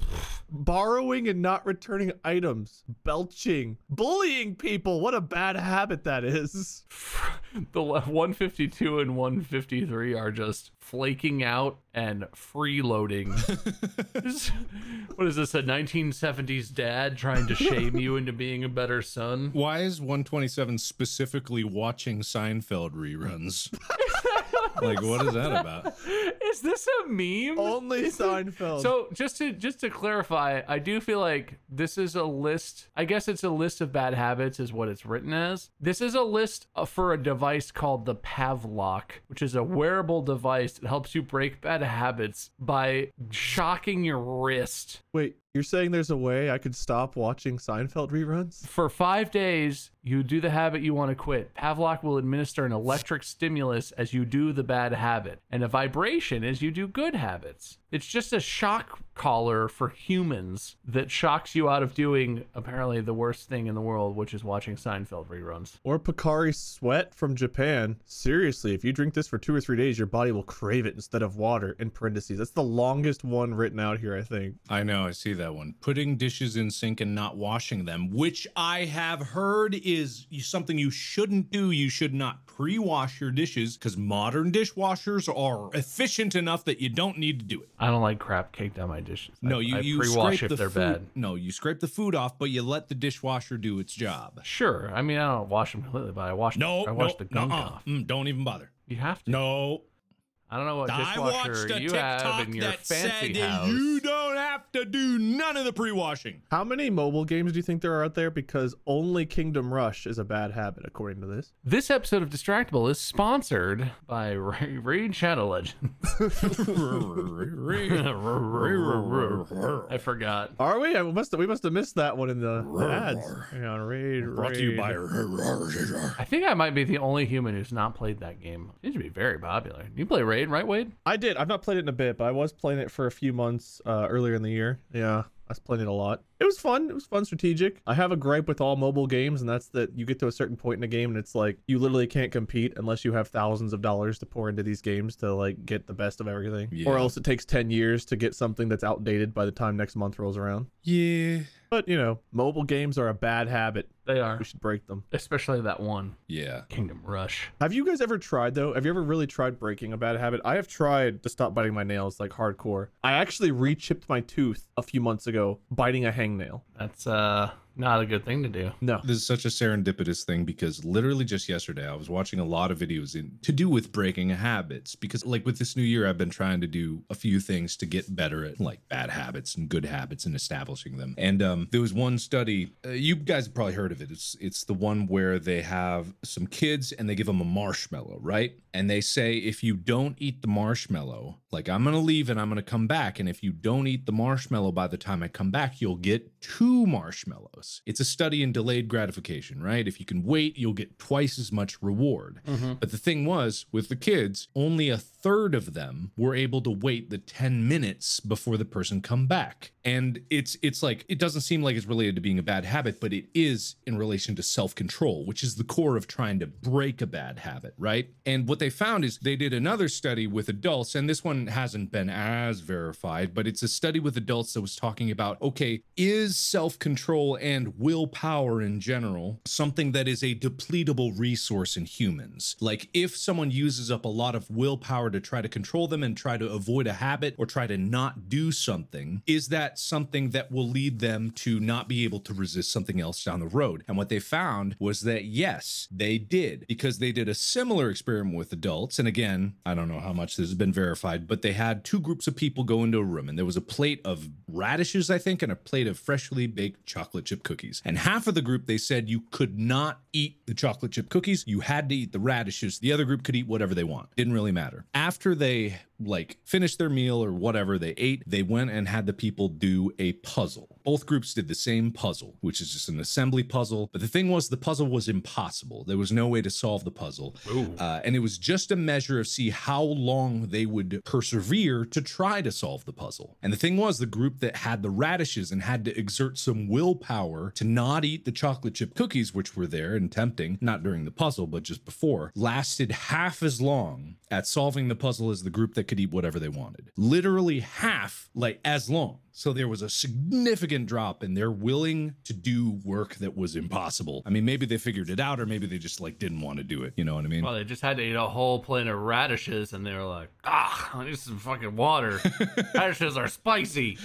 [SPEAKER 1] Borrowing and not returning items. Belching. Bullying people. What a bad habit that is.
[SPEAKER 8] The le- one fifty-two and one fifty-three are just flaking out and freeloading. This- what is this, a nineteen seventies dad trying to shame you into being a better son?
[SPEAKER 7] Why is one twenty-seven specifically watching Seinfeld reruns? Like, what is that about?
[SPEAKER 8] Is this a meme?
[SPEAKER 1] Only Seinfeld.
[SPEAKER 8] So just to just to clarify, I do feel like this is a list. I guess it's a list of bad habits, is what it's written as. This is a list uh, for a device called the Pavlok, which is a wearable device that helps you break bad habits by shocking your wrist.
[SPEAKER 1] Wait, you're saying there's a way I could stop watching Seinfeld reruns?
[SPEAKER 8] For five days, you do the habit you want to quit. Pavlok will administer an electric stimulus as you do the bad habit, and a vibration as you do good habits. It's just a shock collar for humans that shocks you out of doing apparently the worst thing in the world, which is watching Seinfeld reruns.
[SPEAKER 1] Or Pocari Sweat from Japan. Seriously, if you drink this for two or three days, your body will crave it instead of water, in parentheses. That's the longest one written out here, I think.
[SPEAKER 7] I know, I see that one. Putting dishes in sink and not washing them, which I have heard is something you shouldn't do. You should not pre-wash your dishes because modern dishwashers are efficient enough that you don't need to do it.
[SPEAKER 8] I don't like crap caked on my dishes.
[SPEAKER 7] No,
[SPEAKER 8] I,
[SPEAKER 7] you,
[SPEAKER 8] I
[SPEAKER 7] you
[SPEAKER 8] pre-wash
[SPEAKER 7] scrape
[SPEAKER 8] if
[SPEAKER 7] the
[SPEAKER 8] they're
[SPEAKER 7] food.
[SPEAKER 8] bad.
[SPEAKER 7] No, you scrape the food off, but you let the dishwasher do its job.
[SPEAKER 8] Sure. I mean, I don't wash them completely, but I wash.
[SPEAKER 7] No,
[SPEAKER 8] I wash
[SPEAKER 7] no,
[SPEAKER 8] the gunk
[SPEAKER 7] nuh-uh.
[SPEAKER 8] off.
[SPEAKER 7] Mm, don't even bother.
[SPEAKER 8] You have to.
[SPEAKER 7] No.
[SPEAKER 8] I don't know what
[SPEAKER 7] I watched
[SPEAKER 8] dishwasher
[SPEAKER 7] a
[SPEAKER 8] you have
[SPEAKER 7] TikTok
[SPEAKER 8] in your
[SPEAKER 7] that said
[SPEAKER 8] fancy
[SPEAKER 7] that
[SPEAKER 8] house.
[SPEAKER 7] you don't have to do none of the pre-washing.
[SPEAKER 1] How many mobile games do you think there are out there? Because only Kingdom Rush is a bad habit, according to this.
[SPEAKER 8] This episode of Distractable is sponsored by Ra- Raid Shadow Legends. I forgot.
[SPEAKER 1] Are we? I must we must have missed that one in the ads. Hang on, raid,
[SPEAKER 7] Brought to you
[SPEAKER 1] raid.
[SPEAKER 7] by.
[SPEAKER 8] I think I might be the only human who's not played that game. It seems to be very popular. You play Raid, right, Wade?
[SPEAKER 1] I did. I've not played it in a bit, but I was playing it for a few months uh, earlier in the year. Yeah, I was playing it a lot. It was fun. It was fun, strategic. I have a gripe with all mobile games, and that's that you get to a certain point in a game, and it's like you literally can't compete unless you have thousands of dollars to pour into these games to like get the best of everything.
[SPEAKER 7] Yeah.
[SPEAKER 1] Or else it takes ten years to get something that's outdated by the time next month rolls around.
[SPEAKER 7] Yeah.
[SPEAKER 1] But you know, mobile games are a bad habit.
[SPEAKER 8] They are.
[SPEAKER 1] We should break them.
[SPEAKER 8] Especially that one,
[SPEAKER 7] Yeah.
[SPEAKER 8] Kingdom Rush.
[SPEAKER 1] Have you guys ever tried though? Have you ever really tried breaking a bad habit? I have tried to stop biting my nails like hardcore. I actually re-chipped my tooth a few months ago biting a hangnail.
[SPEAKER 8] That's uh not a good thing to do.
[SPEAKER 1] No.
[SPEAKER 7] This is such a serendipitous thing because literally just yesterday I was watching a lot of videos in to do with breaking habits because like with this new year I've been trying to do a few things to get better at like bad habits and good habits and establishing them. And um, there was one study, uh, you guys have probably heard of it. It's it's the one where they have some kids and they give them a marshmallow, right? And they say if you don't eat the marshmallow, like I'm gonna leave and I'm gonna come back, and if you don't eat the marshmallow by the time I come back, you'll get two two marshmallows. It's a study in delayed gratification, right? If you can wait, you'll get twice as much reward. Mm-hmm. But the thing was, with the kids, only a third of them were able to wait the ten minutes before the person come back. And it's it's like, it doesn't seem like it's related to being a bad habit, but it is in relation to self-control, which is the core of trying to break a bad habit, right? And what they found is they did another study with adults, and this one hasn't been as verified, but it's a study with adults that was talking about, okay, is self-control and willpower in general something that is a depletable resource in humans? Like, if someone uses up a lot of willpower to try to control them and try to avoid a habit or try to not do something, is that something that will lead them to not be able to resist something else down the road? And what they found was that yes, they did, because they did a similar experiment with adults. And again, I don't know how much this has been verified, but they had two groups of people go into a room, and there was a plate of radishes, I think, and a plate of freshly baked chocolate chip cookies. And half of the group, they said you could not eat the chocolate chip cookies. You had to eat the radishes. The other group could eat whatever they want. Didn't really matter. After they like finished their meal or whatever they ate, they went and had the people do a puzzle. Both groups did the same puzzle, which is just an assembly puzzle. But the thing was, the puzzle was impossible. There was no way to solve the puzzle. Uh, and it was just a measure of see how long they would persevere to try to solve the puzzle. And the thing was, the group that had the radishes and had to exert some willpower to not eat the chocolate chip cookies, which were there and tempting, not during the puzzle, but just before, lasted half as long at solving the puzzle as the group that could eat whatever they wanted. Literally half, like, as long. So there was a significant drop, and they're willing to do work that was impossible. I mean, maybe they figured it out, or maybe they just like didn't want to do it. You know what I mean?
[SPEAKER 8] Well, they just had to eat a whole plate of radishes, and they were like, ah, I need some fucking water. Radishes are spicy.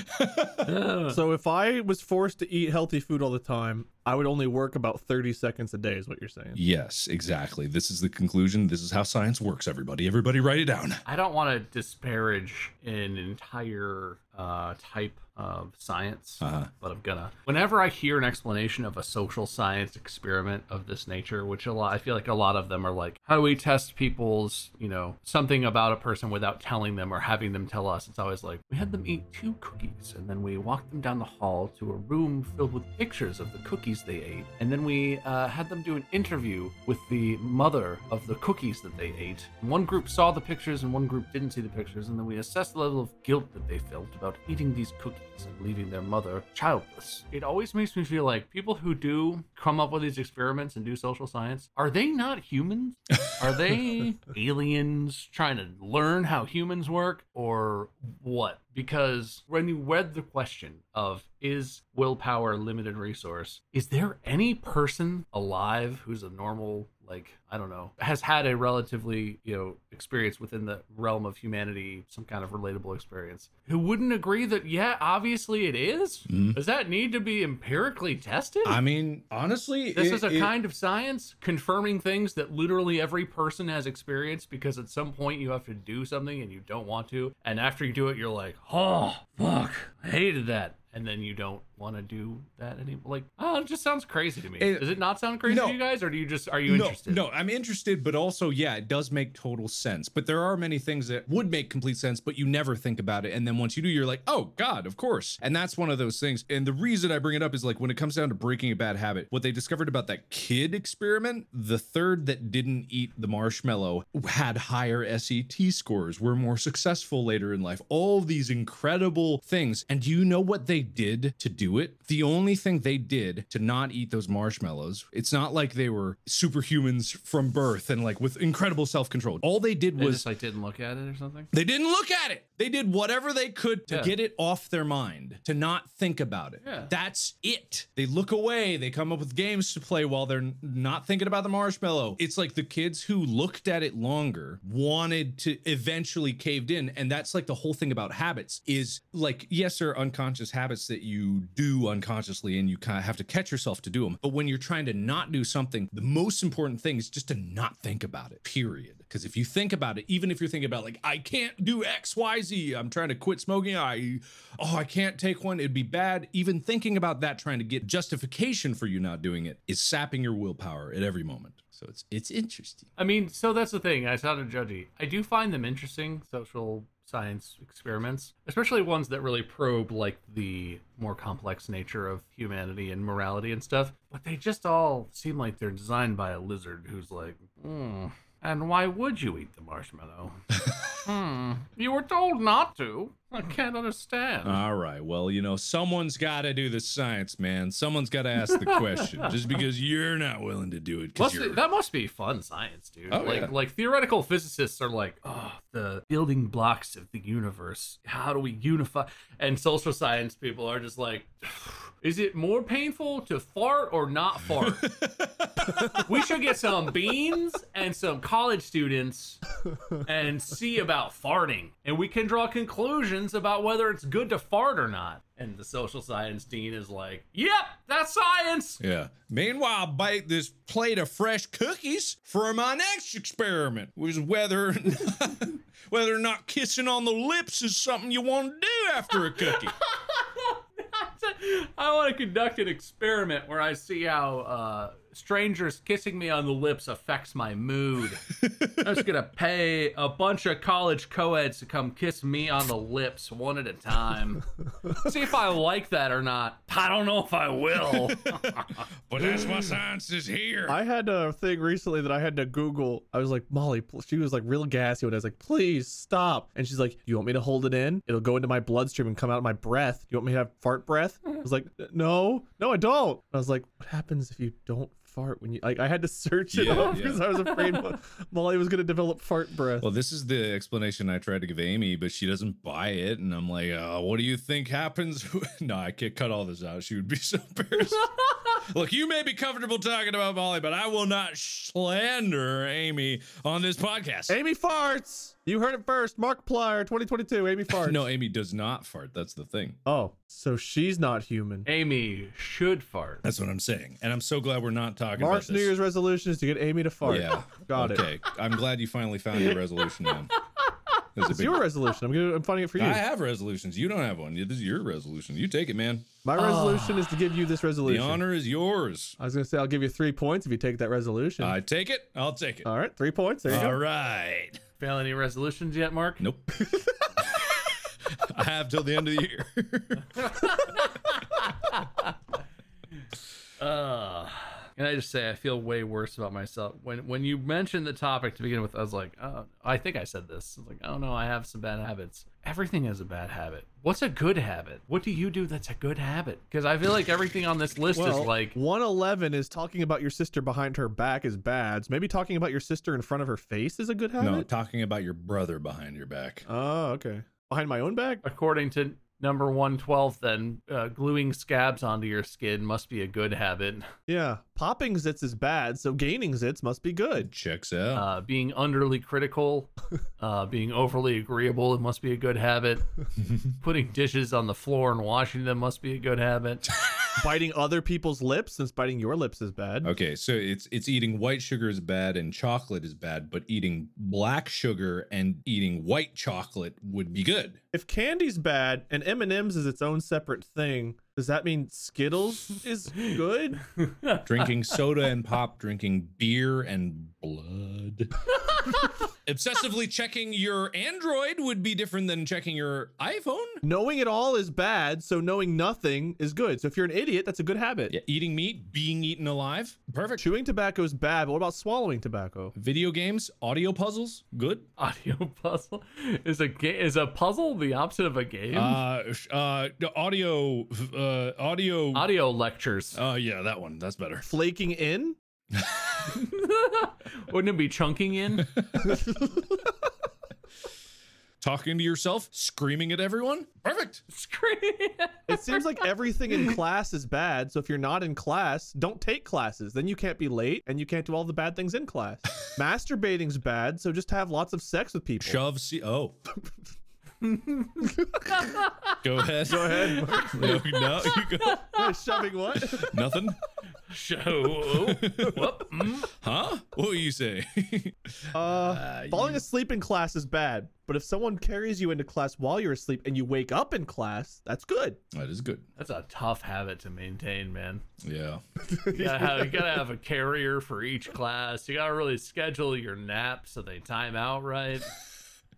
[SPEAKER 1] So if I was forced to eat healthy food all the time, I would only work about thirty seconds a day is what you're saying.
[SPEAKER 7] Yes, exactly. This is the conclusion. This is how science works, everybody. Everybody write it down.
[SPEAKER 8] I don't want to disparage an entire uh, type of science, uh-huh. but I'm gonna. Whenever I hear an explanation of a social science experiment of this nature, which a lot, I feel like a lot of them are like, how do we test people's, you know, something about a person without telling them or having them tell us? It's always like, we had them eat two cookies, and then we walked them down the hall to a room filled with pictures of the cookies they ate, and then we uh, had them do an interview with the mother of the cookies that they ate. One group saw the pictures and one group didn't see the pictures, and then we assessed the level of guilt that they felt about eating these cookies and leaving their mother childless. It always makes me feel like people who do come up with these experiments and do social science, are they not humans? Are they aliens trying to learn how humans work, or what? Because when you read the question of, is willpower a limited resource, is there any person alive who's a normal, like, I don't know, has had a relatively, you know, experience within the realm of humanity, some kind of relatable experience, who wouldn't agree that, yeah, obviously it is? Mm. Does that need to be empirically tested?
[SPEAKER 7] I mean, honestly,
[SPEAKER 8] this
[SPEAKER 7] it,
[SPEAKER 8] is a
[SPEAKER 7] it,
[SPEAKER 8] kind of science confirming things that literally every person has experienced, because at some point you have to do something and you don't want to, and after you do it, you're like, oh, fuck, I hated that. And then you don't want to do that anymore. Like, oh, it just sounds crazy to me. It, Does it not sound crazy
[SPEAKER 7] no,
[SPEAKER 8] to you guys, or do you just are you
[SPEAKER 7] no,
[SPEAKER 8] interested?
[SPEAKER 7] No, I'm interested, but also, yeah, it does make total sense. But there are many things that would make complete sense, but you never think about it. And then once you do, you're like, oh God, of course. And that's one of those things. And the reason I bring it up is, like, when it comes down to breaking a bad habit, what they discovered about that kid experiment, the third that didn't eat the marshmallow had higher S A T scores, were more successful later in life. All these incredible things. And do you know what they did to do it? The only thing they did to not eat those marshmallows, it's not like they were superhumans from birth and like with incredible self-control. All they did
[SPEAKER 8] they
[SPEAKER 7] was
[SPEAKER 8] just like didn't look at it or something.
[SPEAKER 7] They didn't look at it. They did whatever they could to
[SPEAKER 8] Yeah.
[SPEAKER 7] get it off their mind, to not think about it.
[SPEAKER 8] Yeah.
[SPEAKER 7] That's it. They look away. They come up with games to play while they're n- not thinking about the marshmallow. It's like the kids who looked at it longer wanted to eventually caved in. And that's like the whole thing about habits is, like, yes, there are unconscious habits that you do unconsciously and you kind of have to catch yourself to do them. But when you're trying to not do something, the most important thing is just to not think about it, period. Because if you think about it, even if you're thinking about, like, I can't do X, Y, Z, I'm trying to quit smoking, I, oh, I can't take one, it'd be bad. Even thinking about that, trying to get justification for you not doing it, is sapping your willpower at every moment. So it's it's interesting.
[SPEAKER 8] I mean, so that's the thing. I sounded judgy. I do find them interesting, social science experiments, especially ones that really probe like the more complex nature of humanity and morality and stuff. But they just all seem like they're designed by a lizard who's like, hmm, and why would you eat the marshmallow? hmm, you were told not to. I can't understand.
[SPEAKER 7] All right. Well, you know, someone's got to do the science, man. Someone's got to ask the question. Just because you're not willing to do it. 'cause
[SPEAKER 8] Must
[SPEAKER 7] you're...
[SPEAKER 8] be, that must be fun science, dude.
[SPEAKER 7] Oh,
[SPEAKER 8] like,
[SPEAKER 7] yeah.
[SPEAKER 8] like theoretical physicists are like, oh, the building blocks of the universe. How do we unify? And social science people are just like, is it more painful to fart or not fart? We should get some beans and some college students and see about farting, and we can draw conclusions about whether it's good to fart or not. And the social science dean is like, yep, that's science.
[SPEAKER 7] Yeah. Meanwhile, bake this plate of fresh cookies for my next experiment, which is whether whether or not kissing on the lips is something you want to do after a cookie.
[SPEAKER 8] I want to conduct an experiment where I see how uh, strangers kissing me on the lips affects my mood. I'm just gonna pay a bunch of college co-eds to come kiss me on the lips one at a time. See if I like that or not. I don't know if I will.
[SPEAKER 7] But that's why science is here.
[SPEAKER 1] I had a thing recently that I had to Google. I was like, Molly, pl- she was like real gassy when I was like, please stop. And she's like, you want me to hold it in? It'll go into my bloodstream and come out of my breath. Do you want me to have fart breath? I was like, no, no, I don't. I was like, what happens if you don't fart when you, like, I had to search it
[SPEAKER 7] Yeah,
[SPEAKER 1] up
[SPEAKER 7] yeah.
[SPEAKER 1] because I was afraid Mo- Molly was going to develop fart breath.
[SPEAKER 7] Well, this is the explanation I tried to give Amy, but she doesn't buy it. And I'm like, uh, what do you think happens? No, I can't cut all this out. She would be so embarrassed. Look, you may be comfortable talking about Molly, but I will not slander Amy on this podcast.
[SPEAKER 1] Amy farts. You heard it first. Markiplier twenty twenty-two. Amy farts.
[SPEAKER 7] No, Amy does not fart. That's the thing.
[SPEAKER 1] Oh, so she's not human.
[SPEAKER 8] Amy should fart.
[SPEAKER 7] That's what I'm saying. And I'm so glad we're not talking
[SPEAKER 1] Mark's
[SPEAKER 7] about
[SPEAKER 1] New
[SPEAKER 7] this.
[SPEAKER 1] Year's resolution is to get Amy to fart.
[SPEAKER 7] Yeah.
[SPEAKER 1] Got it.
[SPEAKER 7] Okay. I'm glad you finally found your resolution, man. It was a
[SPEAKER 1] It's
[SPEAKER 7] big-
[SPEAKER 1] your resolution. I'm gonna, I'm finding it for you.
[SPEAKER 7] I have resolutions. You don't have one. This is your resolution. You take it, man.
[SPEAKER 1] My resolution is to give you this
[SPEAKER 7] The
[SPEAKER 1] resolution.
[SPEAKER 7] honor is yours.
[SPEAKER 1] I was gonna say I'll give you three points if you take that resolution.
[SPEAKER 7] I take it. I'll take it.
[SPEAKER 1] All right, three points. There you
[SPEAKER 7] All
[SPEAKER 1] go.
[SPEAKER 7] right.
[SPEAKER 8] Fail any resolutions yet, Mark?
[SPEAKER 7] Nope. I have till the end of the year.
[SPEAKER 8] Uh, can I just say I feel way worse about myself when when you mentioned the topic to begin with. I was like, oh, I think I said this. I was like, oh no, I have some bad habits. Everything is a bad habit. What's a good habit? What do you do that's a good habit? Because I feel like everything on this list
[SPEAKER 1] Well,
[SPEAKER 8] is like,
[SPEAKER 1] one eleven is talking about your sister behind her back is bad. So maybe talking about your sister in front of her face is a good habit.
[SPEAKER 7] No, talking about your brother behind your back.
[SPEAKER 1] Oh, okay. Behind my own back.
[SPEAKER 8] according to number one twelve, then uh, gluing scabs onto your skin must be a good habit.
[SPEAKER 1] Yeah, popping zits is bad, so gaining zits must be good.
[SPEAKER 7] Checks out.
[SPEAKER 8] Uh, being underly critical, uh, being overly agreeable, it must be a good habit. Putting dishes on the floor and washing them must be a good habit.
[SPEAKER 1] Biting other people's lips, since biting your lips is bad.
[SPEAKER 7] Okay, so it's it's eating white sugar is bad and chocolate is bad, but eating black sugar and eating white chocolate would be good.
[SPEAKER 1] If candy's bad and M and M's is its own separate thing, does that mean Skittles is good?
[SPEAKER 7] Drinking soda and pop, drinking beer and blood. Obsessively checking your Android would be different than checking your iPhone.
[SPEAKER 1] Knowing it all is bad, so knowing nothing is good. So if you're an idiot, that's a good habit.
[SPEAKER 7] Yeah, eating meat, being eaten alive, perfect.
[SPEAKER 1] Chewing tobacco is bad, but what about swallowing tobacco?
[SPEAKER 7] Video games, audio puzzles, good.
[SPEAKER 8] Audio puzzle is a ga- is a puzzle the opposite of a game?
[SPEAKER 7] Uh, sh- uh, the audio, uh, audio.
[SPEAKER 8] Audio lectures.
[SPEAKER 7] Oh yeah, that one. That's better.
[SPEAKER 1] Flaking in?
[SPEAKER 8] Wouldn't it be chunking in?
[SPEAKER 7] Talking to yourself, screaming at everyone, perfect.
[SPEAKER 8] Scream.
[SPEAKER 1] It seems like everything in class is bad. So if you're not in class, don't take classes. Then you can't be late and you can't do all the bad things in class. Masturbating's bad, so just have lots of sex with people.
[SPEAKER 7] Shove. See. Oh. Go ahead.
[SPEAKER 1] Go ahead.
[SPEAKER 7] No, no, you go.
[SPEAKER 1] Shoving what?
[SPEAKER 7] Nothing.
[SPEAKER 8] Show. Whoop. Mm.
[SPEAKER 7] Huh? What do you say?
[SPEAKER 1] Uh, falling asleep in class is bad, but if someone carries you into class while you're asleep and you wake up in class, that's good.
[SPEAKER 7] That is good.
[SPEAKER 8] That's a tough habit to maintain, man.
[SPEAKER 7] Yeah.
[SPEAKER 8] You gotta, have, you gotta have a carrier for each class. You gotta really schedule your naps so they time out right.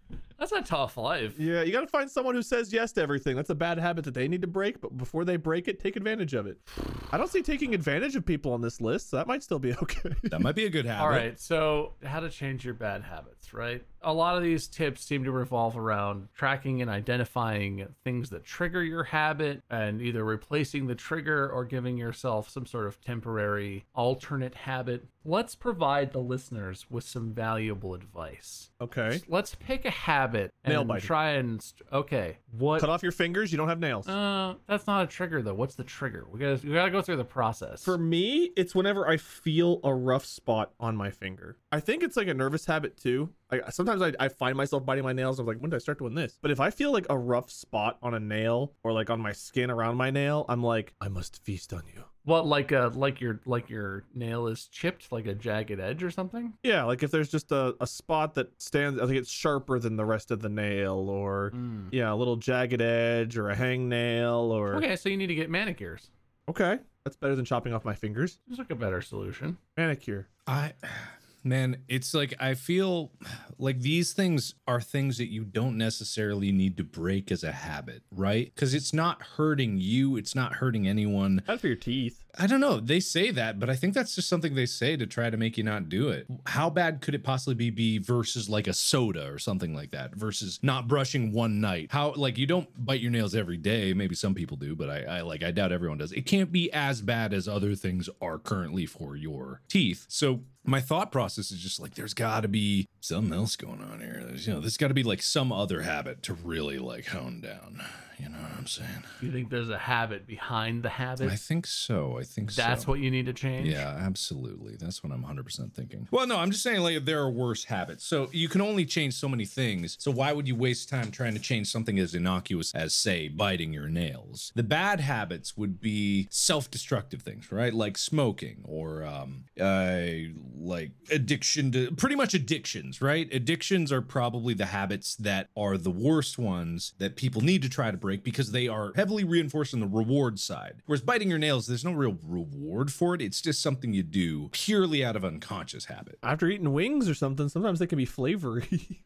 [SPEAKER 8] That's a tough life.
[SPEAKER 1] Yeah, you got to find someone who says yes to everything. That's a bad habit that they need to break, but before they break it, take advantage of it. I don't see taking advantage of people on this list, so that might still be okay.
[SPEAKER 7] That might be a good habit.
[SPEAKER 8] All right, so how to change your bad habits, right? A lot of these tips seem to revolve around tracking and identifying things that trigger your habit and either replacing the trigger or giving yourself some sort of temporary alternate habit. Let's provide the listeners with some valuable advice.
[SPEAKER 1] Okay.
[SPEAKER 8] Let's pick a habit and
[SPEAKER 1] Nail biting.
[SPEAKER 8] try and st- okay, what
[SPEAKER 1] Cut off your fingers, you don't have nails.
[SPEAKER 8] uh that's not a trigger though. What's the trigger? We got to we got to go through the process.
[SPEAKER 1] For me, it's whenever I feel a rough spot on my finger. I think it's like a nervous habit too. I, sometimes I, I find myself biting my nails. I'm like, when did I start doing this? But if I feel like a rough spot on a nail or like on my skin around my nail, I'm like, I must feast on you.
[SPEAKER 8] What, like a like your like your nail is chipped, like a jagged edge or something?
[SPEAKER 1] Yeah, like if there's just a, a spot that stands, I think it's sharper than the rest of the nail, or
[SPEAKER 8] Mm.
[SPEAKER 1] yeah, a little jagged edge or a hangnail, or
[SPEAKER 8] Okay, so you need to get manicures.
[SPEAKER 1] okay, that's better than chopping off my fingers.
[SPEAKER 8] Seems like a better solution.
[SPEAKER 1] Manicure.
[SPEAKER 7] I, man, it's like I feel like these things are things that you don't necessarily need to break as a habit, right? Because it's not hurting you, it's not hurting anyone.
[SPEAKER 1] Bad for your teeth.
[SPEAKER 7] I don't know. They say that, but I think that's just something they say to try to make you not do it. How bad could it possibly be versus like a soda or something like that versus not brushing one night? How, like, you don't bite your nails every day. Maybe some people do, but I, I like, I doubt everyone does. It can't be as bad as other things are currently for your teeth. So my thought process is just like, there's got to be something else going on here. There's, you know, there's got to be like some other habit to really like hone down. You know what I'm saying?
[SPEAKER 8] You think there's a habit behind the habit?
[SPEAKER 7] I think so. I think so.
[SPEAKER 8] That's what you need to change?
[SPEAKER 7] Yeah, absolutely. That's what I'm one hundred percent thinking. Well, no, I'm just saying like there are worse habits. So you can only change so many things. So why would you waste time trying to change something as innocuous as, say, biting your nails? The bad habits would be self-destructive things, right? Like smoking or um, uh, like addiction to pretty much addictions, right? Addictions are probably the habits that are the worst ones that people need to try to break because they are heavily reinforced on the reward side. Whereas biting your nails, there's no real reward for it. It's just something you do purely out of unconscious habit.
[SPEAKER 1] After eating wings or something, sometimes they can be flavory.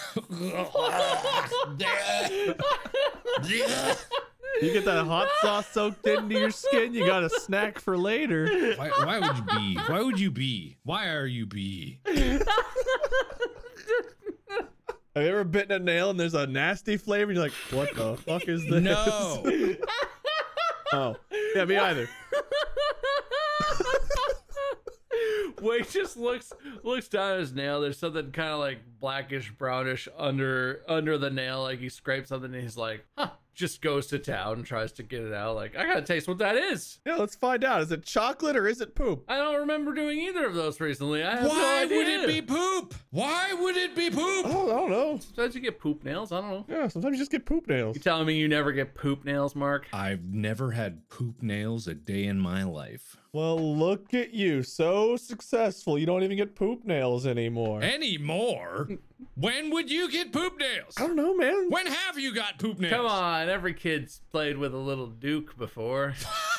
[SPEAKER 1] You get that hot sauce soaked into your skin, you got a snack for later.
[SPEAKER 7] Why, why would you be? Why would you be? Why are you be?
[SPEAKER 1] Have you ever bitten a nail and there's a nasty flavor? And you're like, what the fuck is this?
[SPEAKER 7] No.
[SPEAKER 1] Oh, yeah, me either.
[SPEAKER 8] Wade just looks looks down at his nail. There's something kind of like blackish brownish under under the nail. Like he scraped something and he's like, huh. Just goes to town and tries to get it out. Like, I gotta taste what that is.
[SPEAKER 1] Yeah, let's find out. Is it chocolate or is it poop?
[SPEAKER 8] I don't remember doing either of those recently. I have no
[SPEAKER 7] Why
[SPEAKER 8] idea.
[SPEAKER 7] would it be poop? Why would it be poop?
[SPEAKER 1] Oh, I don't know.
[SPEAKER 8] Sometimes you get poop nails. I don't know.
[SPEAKER 1] Yeah, sometimes you just get poop nails.
[SPEAKER 8] You telling me you never get poop nails, Mark?
[SPEAKER 7] I've never had poop nails a day in my life.
[SPEAKER 1] Well, look at you. So successful. You don't even get poop nails anymore.
[SPEAKER 7] Anymore? When would you get poop nails?
[SPEAKER 1] I don't know, man.
[SPEAKER 7] When have you got poop nails?
[SPEAKER 8] Come on, every kid's played with a little Duke before.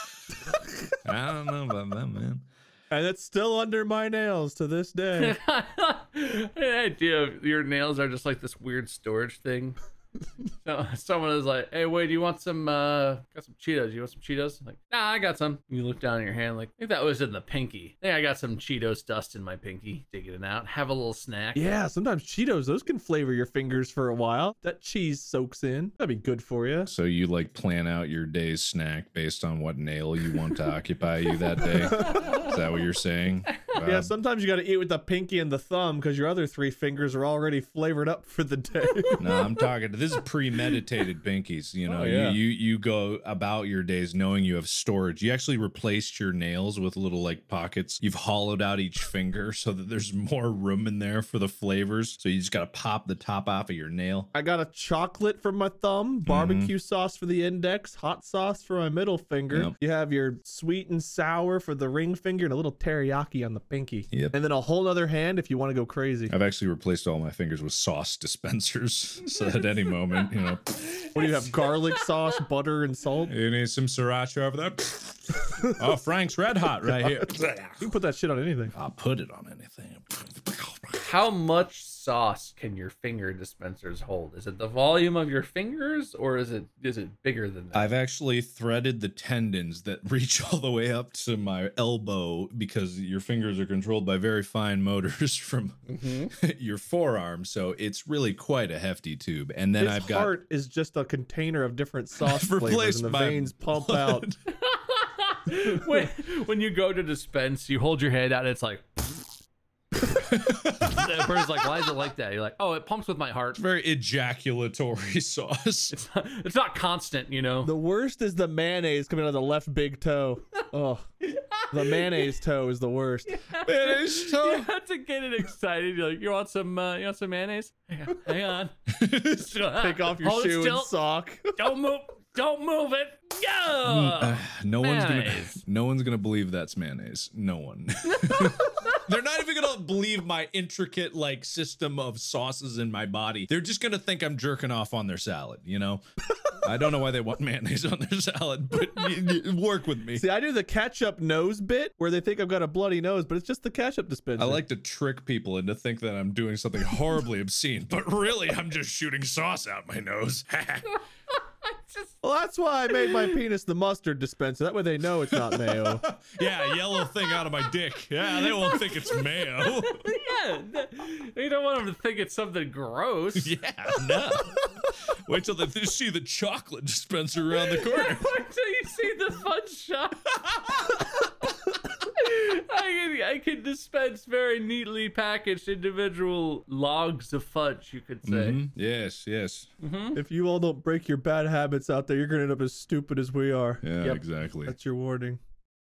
[SPEAKER 7] I don't know about that, man.
[SPEAKER 1] And it's still under my nails to this day.
[SPEAKER 8] The idea of your nails are just like this weird storage thing. So someone is like, "Hey, wait, do you want some? Uh, got some Cheetos? You want some Cheetos?" Like, nah, I got some. You look down at your hand, like, I think that was in the pinky. I think I got some Cheetos dust in my pinky. Digging it out, have a little snack.
[SPEAKER 1] Yeah, sometimes Cheetos, those can flavor your fingers for a while. That cheese soaks in. That'd be good for you.
[SPEAKER 7] So you like plan out your day's snack based on what nail you want to occupy you that day? Is that what you're saying? Wow.
[SPEAKER 1] Yeah, sometimes you got to eat with the pinky and the thumb because your other three fingers are already flavored up for the day.
[SPEAKER 7] No, I'm talking. This is premeditated pinkies. You know,
[SPEAKER 1] Oh, yeah.
[SPEAKER 7] you, you you go about your days knowing you have storage. You actually replaced your nails with little like pockets. You've hollowed out each finger so that there's more room in there for the flavors. So you just got to pop the top off of your nail.
[SPEAKER 1] I got a chocolate for my thumb, barbecue sauce for the index, hot sauce for my middle finger.
[SPEAKER 7] Yep.
[SPEAKER 1] You have your sweet and sour for the ring finger and a little teriyaki on the pinky.
[SPEAKER 7] Yep.
[SPEAKER 1] And then a whole other hand if you want to go crazy.
[SPEAKER 7] I've actually replaced all my fingers with sauce dispensers. So at any moment, you know,
[SPEAKER 1] What do you have? Garlic sauce, butter, and salt?
[SPEAKER 7] you need some sriracha over there. Oh, Frank's Red Hot right here.
[SPEAKER 1] You can put that shit on anything.
[SPEAKER 7] I'll put it on anything.
[SPEAKER 8] How much sauce can your finger dispensers hold? Is it the volume of your fingers, or is it is it bigger than that?
[SPEAKER 7] I've actually threaded the tendons that reach all the way up to my elbow because your fingers are controlled by very fine motors from mm-hmm. your forearm. So it's really quite a hefty tube. And then
[SPEAKER 1] His
[SPEAKER 7] I've got
[SPEAKER 1] heart is just a container of different sauce
[SPEAKER 7] I've
[SPEAKER 1] flavors,
[SPEAKER 7] replaced
[SPEAKER 1] and the
[SPEAKER 7] my
[SPEAKER 1] veins pump
[SPEAKER 7] blood.
[SPEAKER 1] out.
[SPEAKER 8] when, when you go to dispense, you hold your hand out and it's like the person's like, why is it like that? You're like, oh, it pumps with my heart.
[SPEAKER 7] It's very ejaculatory sauce.
[SPEAKER 8] It's not, it's not constant, you know.
[SPEAKER 1] The worst is the mayonnaise coming out of the left big toe. Oh, the mayonnaise toe is the worst.
[SPEAKER 7] Mayonnaise toe.
[SPEAKER 8] You have to get it excited. You're like, you want some? Uh, you want some mayonnaise? Hang on. Hang on.
[SPEAKER 1] Take off your
[SPEAKER 8] Hold it
[SPEAKER 1] shoe
[SPEAKER 8] still.
[SPEAKER 1] and sock.
[SPEAKER 8] Don't move. Don't move it. Go.
[SPEAKER 7] Uh, no one's gonna.
[SPEAKER 8] Mayonnaise.
[SPEAKER 7] No one's gonna believe that's mayonnaise. No one. They're not even gonna believe my intricate like system of sauces in my body. They're just gonna think I'm jerking off on their salad. You know. I don't know why they want mayonnaise on their salad, but y- y- work with me.
[SPEAKER 1] See, I do the ketchup nose bit where they think I've got a bloody nose, but it's just the ketchup dispenser.
[SPEAKER 7] I like to trick people into think that I'm doing something horribly obscene, but really I'm just shooting sauce out my nose.
[SPEAKER 1] Well, that's why I made my penis the mustard dispenser. That way they know it's not mayo.
[SPEAKER 7] Yeah, yellow thing out of my dick. Yeah, they won't think it's mayo.
[SPEAKER 8] Yeah, you don't want them to think it's something gross.
[SPEAKER 7] Yeah, no. Wait till they see the chocolate dispenser around the corner.
[SPEAKER 8] Wait till you see the fudge shop. I can, I can dispense very neatly packaged individual logs of fudge, you could say.
[SPEAKER 7] Mm-hmm. Yes, yes.
[SPEAKER 8] Mm-hmm.
[SPEAKER 1] If you all don't break your bad habits out there, you're going to end up as stupid as we are.
[SPEAKER 7] Yeah,
[SPEAKER 8] Yep.
[SPEAKER 7] exactly.
[SPEAKER 1] That's your warning.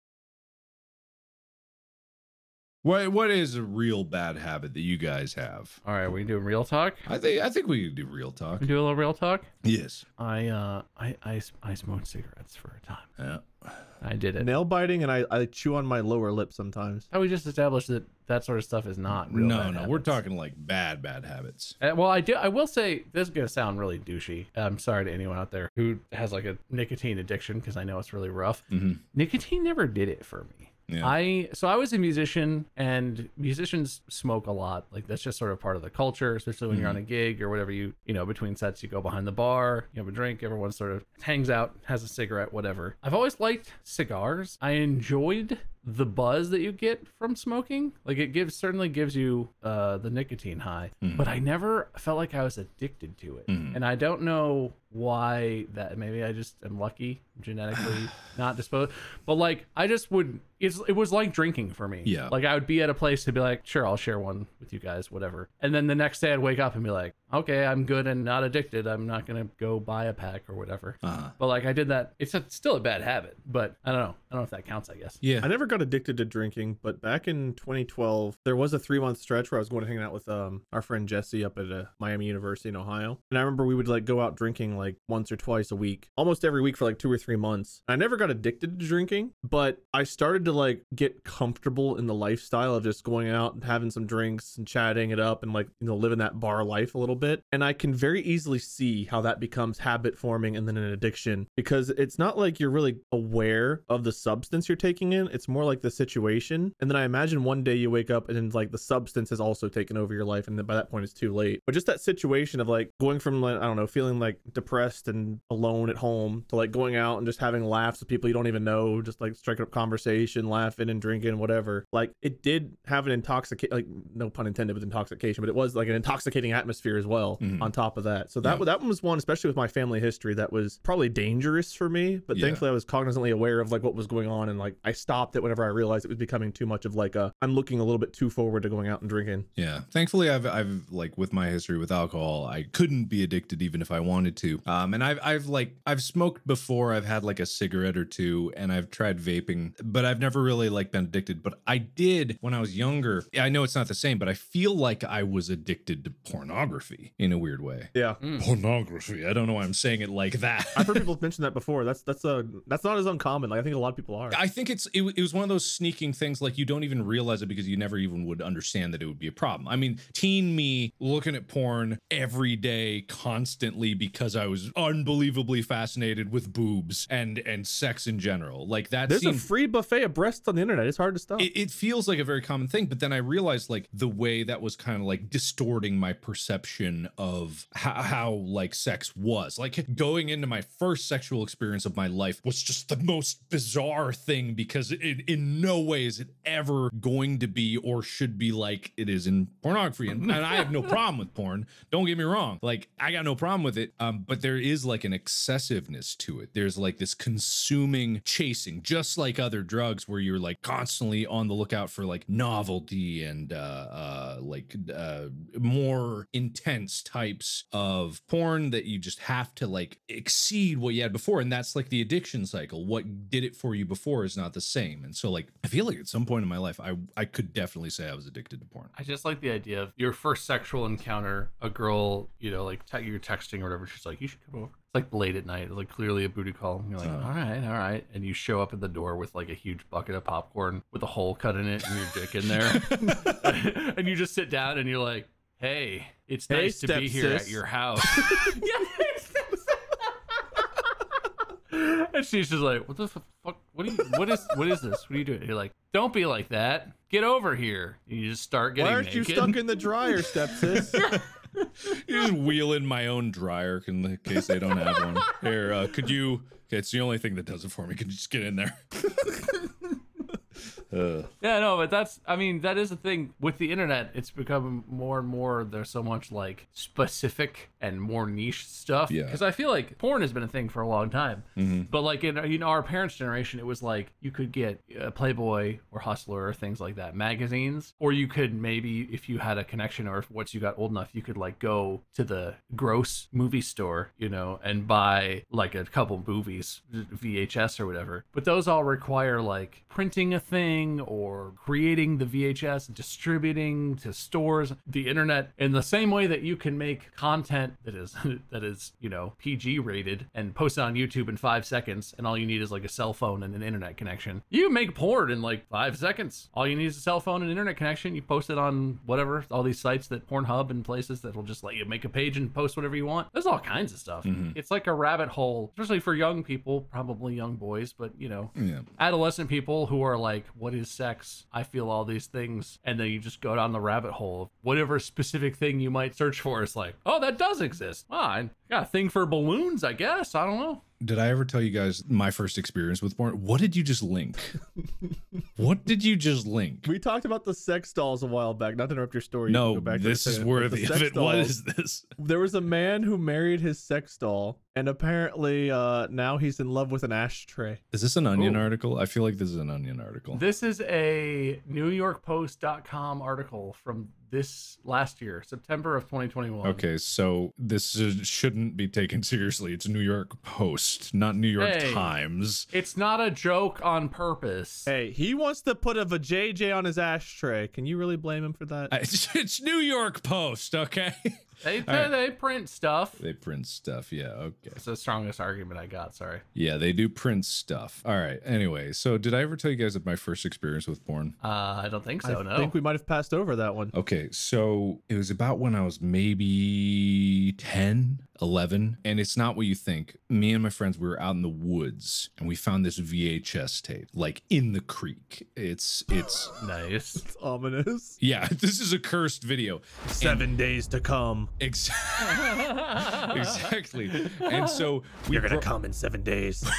[SPEAKER 7] What what is a real bad habit that you guys have?
[SPEAKER 8] All right, we doing real talk?
[SPEAKER 7] I think I think we can do real talk.
[SPEAKER 8] We do a little real talk?
[SPEAKER 7] Yes.
[SPEAKER 8] I uh I I, I smoked cigarettes for a time.
[SPEAKER 7] Yeah.
[SPEAKER 8] I did it.
[SPEAKER 1] Nail biting, and I, I chew on my lower lip sometimes.
[SPEAKER 8] How we just established that that sort of stuff is not real.
[SPEAKER 7] No,
[SPEAKER 8] bad
[SPEAKER 7] no,
[SPEAKER 8] habits.
[SPEAKER 7] we're talking like bad, bad habits.
[SPEAKER 8] Uh, well, I do. I will say this is gonna sound really douchey. I'm sorry to anyone out there who has like a nicotine addiction, because I know it's really rough.
[SPEAKER 7] Mm-hmm.
[SPEAKER 8] Nicotine never did it for me.
[SPEAKER 7] Yeah.
[SPEAKER 8] I so I was a musician, and musicians smoke a lot. Like that's just sort of part of the culture, especially when
[SPEAKER 7] Mm-hmm.
[SPEAKER 8] you're on a gig or whatever. You you know, between sets, you go behind the bar, you have a drink, everyone sort of hangs out, has a cigarette, whatever. I've always liked cigars. I enjoyed the buzz that you get from smoking. Like it gives certainly gives you uh the nicotine high,
[SPEAKER 7] Mm-hmm.
[SPEAKER 8] but I never felt like I was addicted to it.
[SPEAKER 7] Mhm.
[SPEAKER 8] And I don't know why that. Maybe I just am lucky, genetically not disposed, but like I just would it's it was like drinking for me.
[SPEAKER 7] Yeah.
[SPEAKER 8] Like I would be at a place to be like, sure, I'll share one with you guys, whatever. And then the next day I'd wake up and be like, okay, I'm good and not addicted. I'm not gonna go buy a pack or whatever.
[SPEAKER 7] Uh-huh.
[SPEAKER 8] But like I did that. It's a, still a bad habit, but I don't know. I don't know if that counts, I guess.
[SPEAKER 7] Yeah.
[SPEAKER 1] I never got addicted to drinking, but back in twenty twelve, there was a three month stretch where I was going to hang out with um our friend Jesse up at uh, Miami University in Ohio. And I remember we would like go out drinking like once or twice a week, almost every week for like two or three months. I never got addicted to drinking, but I started to like get comfortable in the lifestyle of just going out and having some drinks and chatting it up and like, you know, living that bar life a little bit. And I can very easily see how that becomes habit forming and then an addiction, because it's not like you're really aware of the substance you're taking in. It's more like the situation. And then I imagine one day you wake up and then like the substance has also taken over your life. And then by that point it's too late. But just that situation of like going from like, I don't know, feeling like depressed and alone at home to like going out and just having laughs with people you don't even know, just like striking up conversation, laughing and drinking, whatever. Like it did have an intoxicate, like no pun intended with intoxication, but it was like an intoxicating atmosphere as well.
[SPEAKER 7] Mhm.
[SPEAKER 1] On top of that. So that
[SPEAKER 7] Yeah.
[SPEAKER 1] that one was one, especially with my family history, that was probably dangerous for me. But
[SPEAKER 7] Yeah.
[SPEAKER 1] thankfully I was cognizantly aware of like what was going on, and like I stopped it whenever I realized it was becoming too much of like a I'm looking a little bit too forward to going out and drinking.
[SPEAKER 7] Yeah. Thankfully, I've, I've like with my history with alcohol, I couldn't be addicted even if I wanted to. Um, and I've, I've like, I've smoked before. I've had like a cigarette or two, and I've tried vaping, but I've never really like been addicted. But I did when I was younger. I know it's not the same, but I feel like I was addicted to pornography. pornography in a weird way.
[SPEAKER 1] Yeah.
[SPEAKER 7] Pornography. I don't know why I'm saying it like that.
[SPEAKER 1] I've heard people mention that before. That's that's a that's not as uncommon. Like I think a lot of people are.
[SPEAKER 7] I think it's it, it was one of those sneaking things, like you don't even realize it because you never even would understand that it would be a problem. I mean, teen me looking at porn every day constantly because I was unbelievably fascinated with boobs and and sex in general. Like that
[SPEAKER 1] There's
[SPEAKER 7] seemed,
[SPEAKER 1] a free buffet of breasts on the internet. It's hard to stop.
[SPEAKER 7] it, it feels like a very common thing, but then I realized like the way that was kind of like distorting my perception of how, how like sex was. Like going into my first sexual experience of my life was just the most bizarre thing because it, in no way is it ever going to be or should be like it is in pornography. And, and I have no problem with porn. Don't get me wrong. Like I got no problem with it. Um, but there is like an excessiveness to it. There's like this consuming chasing, just like other drugs where you're like constantly on the lookout for like novelty and uh, uh, like uh, more intense types of porn that you just have to like exceed what you had before. And that's like the addiction cycle. What did it for you before is not the same. And so like, I feel like at some point in my life, I, I could definitely say I was addicted to porn.
[SPEAKER 8] I just like the idea of your first sexual encounter, a girl, you know, like te- you're texting or whatever. She's like, you should come over. It's like late at night, like clearly a booty call. And you're like, all right, all right. And you show up at the door with like a huge bucket of popcorn with a hole cut in it and your dick in there. And you just sit down and you're like, hey, it's
[SPEAKER 1] Hey,
[SPEAKER 8] nice to be here
[SPEAKER 1] step-sis.
[SPEAKER 8] at your house. And she's just like, what the fuck? What are you, what is, what is this? What are you doing? You're like, don't be like that. Get over here. And you just start getting
[SPEAKER 1] Why aren't
[SPEAKER 8] naked.
[SPEAKER 1] you stuck in the dryer, stepsis?
[SPEAKER 7] You just wheel in my own dryer in the case they don't have one. Here, uh, could you? Okay, it's the only thing that does it for me. Could you just get in there? uh.
[SPEAKER 8] Yeah, no, but that's, I mean, that is the thing with the internet. It's become more and more, there's so much like specific and more niche stuff.
[SPEAKER 7] Yeah.
[SPEAKER 8] Because I feel like porn has been a thing for a long time.
[SPEAKER 7] Mm-hmm.
[SPEAKER 8] But like in, you know, our parents' generation, it was like you could get uh, Playboy or Hustler or things like that, magazines. Or you could maybe, if you had a connection or if once you got old enough, you could like go to the gross movie store, you know, and buy like a couple movies, V H S or whatever. But those all require like printing a thing or creating the V H S, distributing to stores, the internet, in the same way that you can make content that is that is, you know, P G rated and post it on YouTube in five seconds, and all you need is like a cell phone and an internet connection. You can make porn in like five seconds. All you need is a cell phone and internet connection. You post it on whatever, all these sites that Pornhub and places that will just let you make a page and post whatever you want. There's all kinds of stuff.
[SPEAKER 7] Mm-hmm.
[SPEAKER 8] It's like a rabbit hole, especially for young people, probably young boys, but you know,
[SPEAKER 7] Yeah.
[SPEAKER 8] adolescent people who are like, what is sex? I feel all these things. And then you just go down the rabbit hole of whatever specific thing you might search for. Is like, oh, that does exist. Ah, I got a thing for balloons, I guess. I don't know.
[SPEAKER 7] Did I ever tell you guys my first experience with porn? What did you just link? What did you just link?
[SPEAKER 1] We talked about the sex dolls a while back. Not to interrupt your story. you can
[SPEAKER 7] No,
[SPEAKER 1] go back to
[SPEAKER 7] this
[SPEAKER 1] it,
[SPEAKER 7] is
[SPEAKER 1] but
[SPEAKER 7] worthy
[SPEAKER 1] the
[SPEAKER 7] of
[SPEAKER 1] sex
[SPEAKER 7] it. What
[SPEAKER 1] dolls-
[SPEAKER 7] is this?
[SPEAKER 1] There was a man who married his sex doll, and apparently uh, now he's in love with an ashtray.
[SPEAKER 7] Is this an Onion
[SPEAKER 8] Ooh.
[SPEAKER 7] article? I feel like this is an Onion article.
[SPEAKER 8] This is a New York Post dot com article from this last year, September of twenty twenty-one.
[SPEAKER 7] Okay, so this is, shouldn't be taken seriously. It's New York Post, not New York
[SPEAKER 8] Hey.
[SPEAKER 7] Times.
[SPEAKER 8] It's not a joke on purpose.
[SPEAKER 1] Hey, he wants to put a vajayjay on his ashtray. Can you really blame him for that?
[SPEAKER 7] I- It's, it's New York Post, okay?
[SPEAKER 8] They,
[SPEAKER 7] All right.
[SPEAKER 8] they print stuff.
[SPEAKER 7] They print stuff, yeah, okay.
[SPEAKER 8] It's the strongest argument I got, sorry.
[SPEAKER 7] Yeah, they do print stuff. All right, anyway, so did I ever tell you guys of my first experience with porn?
[SPEAKER 8] Uh, I don't think so,
[SPEAKER 1] I
[SPEAKER 8] no.
[SPEAKER 1] think we might have passed over that one.
[SPEAKER 7] Okay, so it was about when I was maybe ten, eleven, and it's not what you think. Me and my friends, we were out in the woods, and we found this V H S tape, like in the creek. It's, it's,
[SPEAKER 8] Nice.
[SPEAKER 1] It's ominous.
[SPEAKER 7] yeah, this is a cursed video.
[SPEAKER 1] Seven days to come.
[SPEAKER 7] Ex- exactly. And so we
[SPEAKER 1] You're gonna
[SPEAKER 7] bro-
[SPEAKER 1] come in seven days.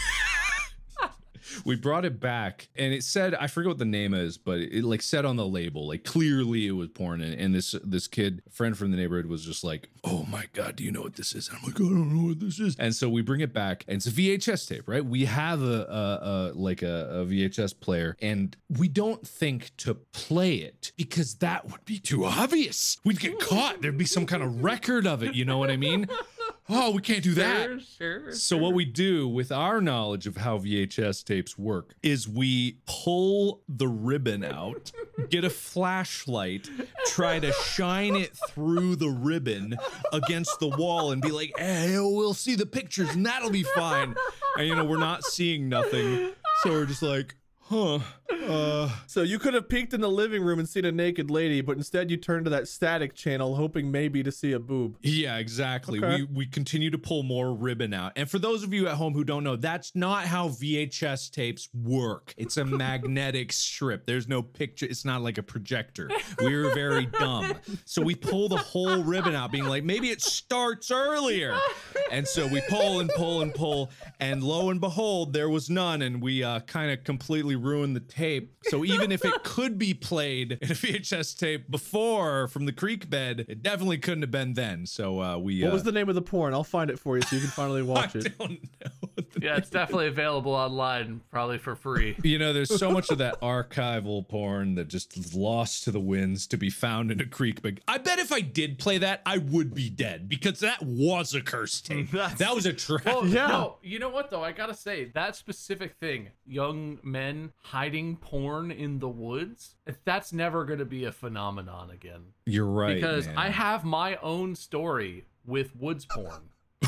[SPEAKER 7] we brought it back, and it said, I forget what the name is, but it, like said on the label, like clearly it was porn. And, and this this kid, a friend from the neighborhood, was just like, "Oh my god, do you know what this is?" And I'm like, "I don't know what this is." And so we bring it back, and it's a V H S tape, right? We have a, a, a like a, a V H S player, and we don't think to play it because that would be too obvious. We'd get caught. There'd be some kind of record of it. You know what I mean? Oh, we can't do that.
[SPEAKER 8] Sure, sure,
[SPEAKER 7] So
[SPEAKER 8] sure.
[SPEAKER 7] what we do with our knowledge of how V H S tapes work is we pull the ribbon out, get a flashlight, try to shine it through the ribbon against the wall and be like, hey, we'll see the pictures and that'll be fine. And you know, we're not seeing nothing. So we're just like, huh. Uh,
[SPEAKER 1] So you could have peeked in the living room and seen a naked lady, but instead you turned to that static channel hoping maybe to see a boob.
[SPEAKER 7] yeah, exactly.
[SPEAKER 1] Okay.
[SPEAKER 7] We we continue to pull more ribbon out. And for those of you at home who don't know, that's not how V H S tapes work. It's a magnetic strip. There's no picture. It's not like a projector. We're very dumb. So we pull the whole ribbon out, being like, maybe it starts earlier. And so we pull and pull and pull, and lo and behold, there was none, and we uh, kind of completely ruined the tape. So even if it could be played in a V H S tape before from the creek bed, it definitely couldn't have been then. So uh, we.
[SPEAKER 1] What
[SPEAKER 7] uh,
[SPEAKER 1] was the name of the porn? I'll find it for you so you can finally watch
[SPEAKER 7] I
[SPEAKER 1] it.
[SPEAKER 7] don't know.
[SPEAKER 8] Yeah, it's definitely available online, probably for free.
[SPEAKER 7] You know, there's so much of that archival porn that just is lost to the winds to be found in a creek bed. I bet if I did play that, I would be dead because that was a curse tape.
[SPEAKER 8] That's-
[SPEAKER 7] That was a trap.
[SPEAKER 8] Well,
[SPEAKER 1] Yeah.
[SPEAKER 8] no, you know what though? I gotta say that specific thing, young men hiding porn in the woods, that's never gonna be a phenomenon again.
[SPEAKER 7] You're right.
[SPEAKER 8] Because
[SPEAKER 7] man.
[SPEAKER 8] I have my own story with woods porn.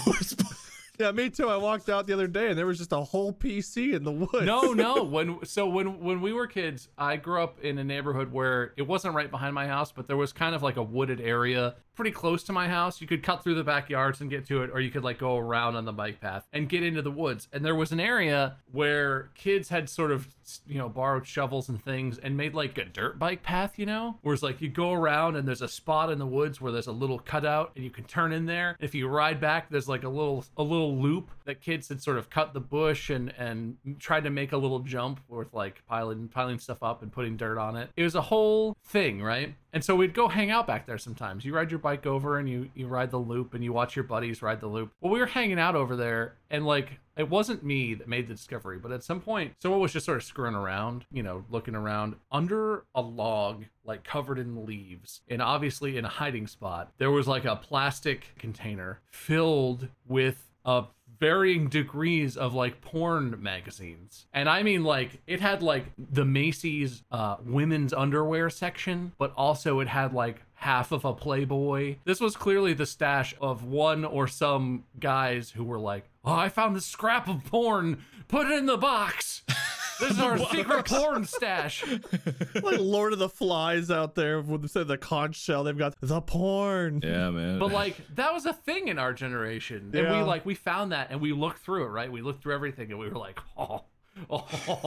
[SPEAKER 1] Yeah, me too. I walked out the other day and there was just a whole P C in the woods.
[SPEAKER 8] No, no. When so when when we were kids, I grew up in a neighborhood where it wasn't right behind my house, but there was kind of like a wooded area pretty close to my house. You could cut through the backyards and get to it, or you could like go around on the bike path and get into the woods. And there was an area where kids had sort of, you know, borrowed shovels and things and made like a dirt bike path, you know, where it's like you go around and there's a spot in the woods where there's a little cutout and you can turn in there. If you ride back, there's like a little a little loop that kids had sort of cut the bush and and tried to make a little jump with like piling piling stuff up and putting dirt on it. It was a whole thing, right? And so we'd go hang out back there sometimes. You ride your bike over and you you ride the loop and you watch your buddies ride the loop. Well, we were hanging out over there and like it wasn't me that made the discovery, but at some point someone was just sort of screwing around, you know, looking around under a log like covered in leaves and obviously in a hiding spot. There was like a plastic container filled with a varying degrees of like porn magazines. And I mean like it had like the Macy's uh women's underwear section, but also it had like half of a Playboy. This was clearly the stash of one or some guys who were like, oh, I found this scrap of porn, put it in the box. This is our secret porn stash.
[SPEAKER 1] Like Lord of the Flies out there with the, the conch shell. They've got the porn.
[SPEAKER 7] Yeah, man.
[SPEAKER 8] But like that was a thing in our generation. And we
[SPEAKER 1] Yeah.
[SPEAKER 8] like we found that and we looked through it, right? We looked through everything and we were like, oh, oh,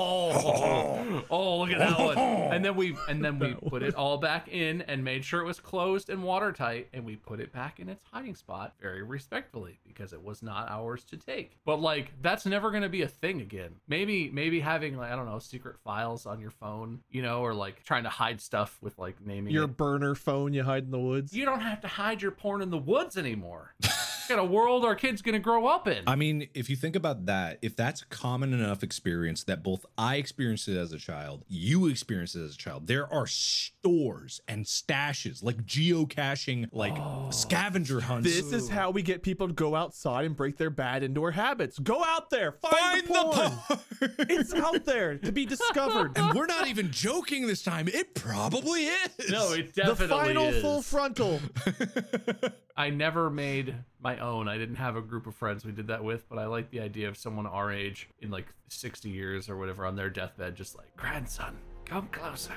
[SPEAKER 8] oh, oh, look at that one. And then we and then we put it all back in and made sure it was closed and watertight, and we put it back in its hiding spot very respectfully because it was not ours to take. But like that's never gonna be a thing again. Maybe maybe having like I don't know, secret files on your phone, you know, or like trying to hide stuff with like naming
[SPEAKER 1] Your
[SPEAKER 8] it.
[SPEAKER 1] burner phone you hide in the woods.
[SPEAKER 8] You don't have to hide your porn in the woods anymore. Got a world our kids gonna grow up in.
[SPEAKER 7] I mean, if you think about that, if that's a common enough experience that both I experienced it as a child, you experienced it as a child, there are stores and stashes like geocaching, like scavenger hunts.
[SPEAKER 1] This is how we get people to go outside and break their bad indoor habits. Go out there, find,
[SPEAKER 7] Find
[SPEAKER 1] the porn.
[SPEAKER 7] the porn.
[SPEAKER 1] It's out there to be discovered.
[SPEAKER 7] And we're not even joking this time. It probably is.
[SPEAKER 8] no, it
[SPEAKER 1] The
[SPEAKER 8] definitely
[SPEAKER 1] final
[SPEAKER 8] is.
[SPEAKER 1] full frontal.
[SPEAKER 8] I never made my own. I didn't have a group of friends we did that with, but I like the idea of someone our age in like sixty years or whatever on their deathbed, just like, grandson, come closer.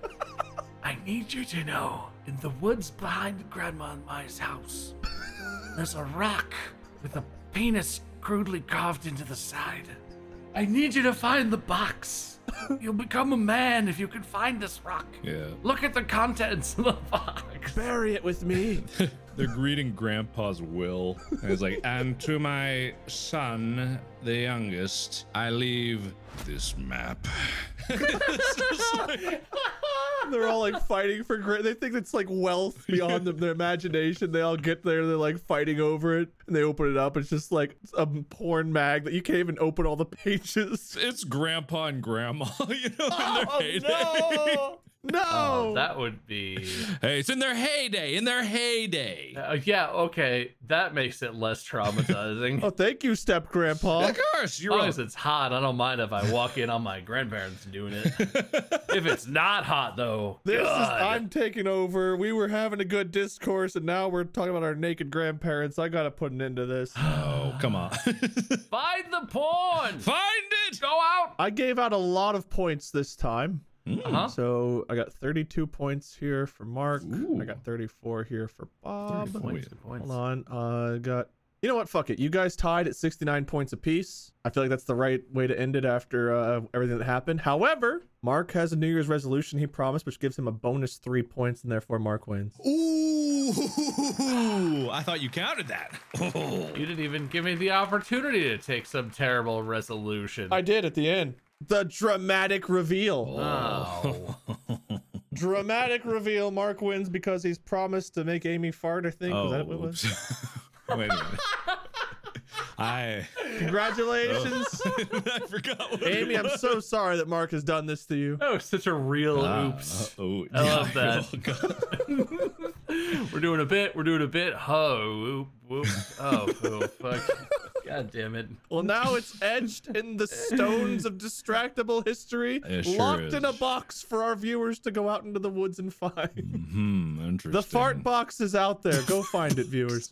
[SPEAKER 8] I need you to know, in the woods behind Grandma and Ma's house, there's a rock with a penis crudely carved into the side. I need you to find the box. You'll become a man if you can find this rock.
[SPEAKER 7] Yeah.
[SPEAKER 8] Look at the contents of the box.
[SPEAKER 1] Bury it with me.
[SPEAKER 7] They're greeting Grandpa's will. And it's like, and to my son, the youngest, I leave this map.
[SPEAKER 1] They're all like fighting for great. They think it's like wealth beyond them, their imagination. They all get there. They're like fighting over it. and they open it up. It's just like a porn mag that you can't even open all the pages.
[SPEAKER 7] It's grandpa and grandma, you know, in their
[SPEAKER 1] Oh,
[SPEAKER 7] heyday.
[SPEAKER 1] no! No!
[SPEAKER 8] Oh, that would be.
[SPEAKER 7] Hey, it's in their heyday, in their heyday.
[SPEAKER 8] Uh, yeah, okay. That makes it less traumatizing.
[SPEAKER 1] Oh, thank you, step grandpa.
[SPEAKER 7] Of course,
[SPEAKER 8] As
[SPEAKER 7] you're
[SPEAKER 8] long
[SPEAKER 7] right.
[SPEAKER 8] as it's hot, I don't mind if I walk in on my grandparents doing it. If it's not hot, though,
[SPEAKER 1] This is,
[SPEAKER 8] God.
[SPEAKER 1] I'm taking over. We were having a good discourse, and now we're talking about our naked grandparents. I gotta put an end to this.
[SPEAKER 7] Oh, come on.
[SPEAKER 8] Find the porn!
[SPEAKER 7] Find it!
[SPEAKER 8] Go out!
[SPEAKER 1] I gave out a lot of points this time.
[SPEAKER 8] Uh-huh.
[SPEAKER 1] So I got thirty-two points here for Mark. I got thirty-four here for Bob.
[SPEAKER 8] Points, good points.
[SPEAKER 1] Hold on. Uh, got. You know what? Fuck it. You guys tied at sixty-nine points apiece. I feel like that's the right way to end it after uh, everything that happened. However, Mark has a New Year's resolution he promised, which gives him a bonus three points, and therefore Mark wins.
[SPEAKER 7] Ooh, I thought you counted that.
[SPEAKER 8] You didn't even give me the opportunity to take some terrible resolution.
[SPEAKER 1] I did at the end. The dramatic reveal.
[SPEAKER 8] Oh.
[SPEAKER 1] Dramatic reveal. Mark wins because he's promised to make Amy fart, I think. Was that what it was?
[SPEAKER 7] Wait a minute. I
[SPEAKER 1] Congratulations.
[SPEAKER 7] I forgot what
[SPEAKER 1] Amy,
[SPEAKER 7] it
[SPEAKER 1] I'm
[SPEAKER 7] was.
[SPEAKER 1] so sorry that Mark has done this to you.
[SPEAKER 8] That was such a real
[SPEAKER 7] Ah,
[SPEAKER 8] oops.
[SPEAKER 7] oh,
[SPEAKER 8] I love that.
[SPEAKER 7] Oh, God.
[SPEAKER 8] We're doing a bit. We're doing a bit. Ho, whoop, whoop. Oh, oh, fuck. God damn it.
[SPEAKER 1] Well, now it's etched in the stones of distractible history,
[SPEAKER 7] It sure
[SPEAKER 1] locked
[SPEAKER 7] is.
[SPEAKER 1] in a box for our viewers to go out into the woods and find.
[SPEAKER 7] Hmm, interesting.
[SPEAKER 1] The fart box is out there. Go find it, viewers.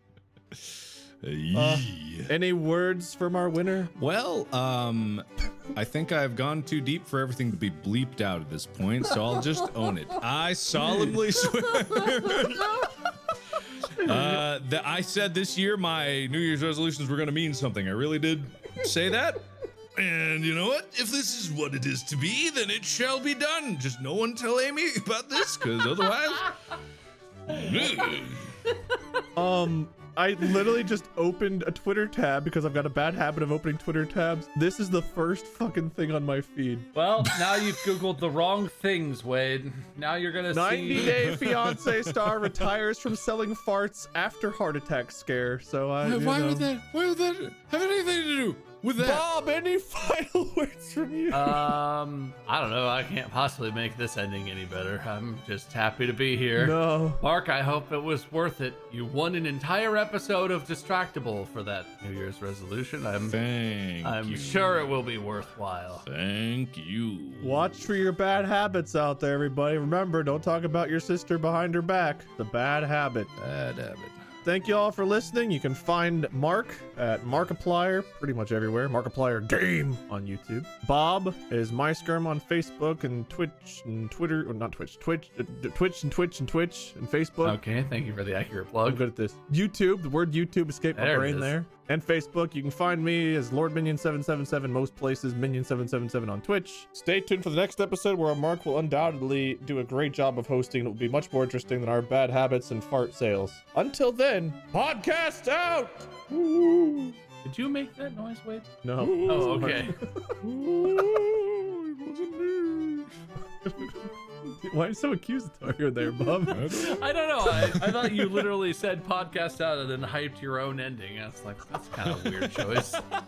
[SPEAKER 1] Uh, any words from our winner?
[SPEAKER 7] Well, um, I think I've gone too deep for everything to be bleeped out at this point, so I'll just own it. I solemnly swear. uh, that I said this year my New Year's resolutions were going to mean something. I really did say that. And you know what? If this is what it is to be, then it shall be done. Just no one tell Amy about this, because otherwise.
[SPEAKER 1] Um, I literally just opened a Twitter tab because I've got a bad habit of opening Twitter tabs. This is the first fucking thing on my feed.
[SPEAKER 8] Well, now you've Googled the wrong things, Wade. Now you're going to see.
[SPEAKER 1] ninety Day Fiance star retires from selling farts after heart attack scare. So I. you
[SPEAKER 7] Why
[SPEAKER 1] know.
[SPEAKER 7] would that? Why would that have anything to do with that?
[SPEAKER 1] Bob, any final words from you?
[SPEAKER 8] Um, I don't know. I can't possibly make this ending any better. I'm just happy to be here.
[SPEAKER 1] No.
[SPEAKER 8] Mark, I hope it was worth it. You won an entire episode of Distractable for that New Year's resolution. I'm
[SPEAKER 7] Thank
[SPEAKER 8] I'm
[SPEAKER 7] you.
[SPEAKER 8] sure it will be worthwhile.
[SPEAKER 7] Thank you.
[SPEAKER 1] Watch for your bad habits out there, everybody. Remember, don't talk about your sister behind her back. The bad habit.
[SPEAKER 7] Bad habit.
[SPEAKER 1] Thank you all for listening. You can find Mark at Markiplier pretty much everywhere. Markiplier Game on YouTube. Bob is MySkerm on Facebook and Twitch and Twitter. Or not Twitch. Twitch. Uh, Twitch and Twitch and Twitch and Facebook.
[SPEAKER 8] Okay, thank you for the accurate
[SPEAKER 1] I'm
[SPEAKER 8] plug.
[SPEAKER 1] good at this. YouTube. The word YouTube escaped my
[SPEAKER 8] There it
[SPEAKER 1] brain
[SPEAKER 8] is.
[SPEAKER 1] there. And Facebook. You can find me as Lord Minion seven seven seven most places. Minion seven seven seven on Twitch. Stay tuned for the next episode where Mark will undoubtedly do a great job of hosting. It will be much more interesting than our bad habits and fart sales. Until then, podcast out! Woo.
[SPEAKER 8] Did you make that noise, Wade?
[SPEAKER 1] No.
[SPEAKER 8] Oh, okay.
[SPEAKER 1] Why are you so accusatory there, Bob?
[SPEAKER 8] I don't know. I, I thought you literally said podcast out and then hyped your own ending. I was like, that's kind of a weird choice.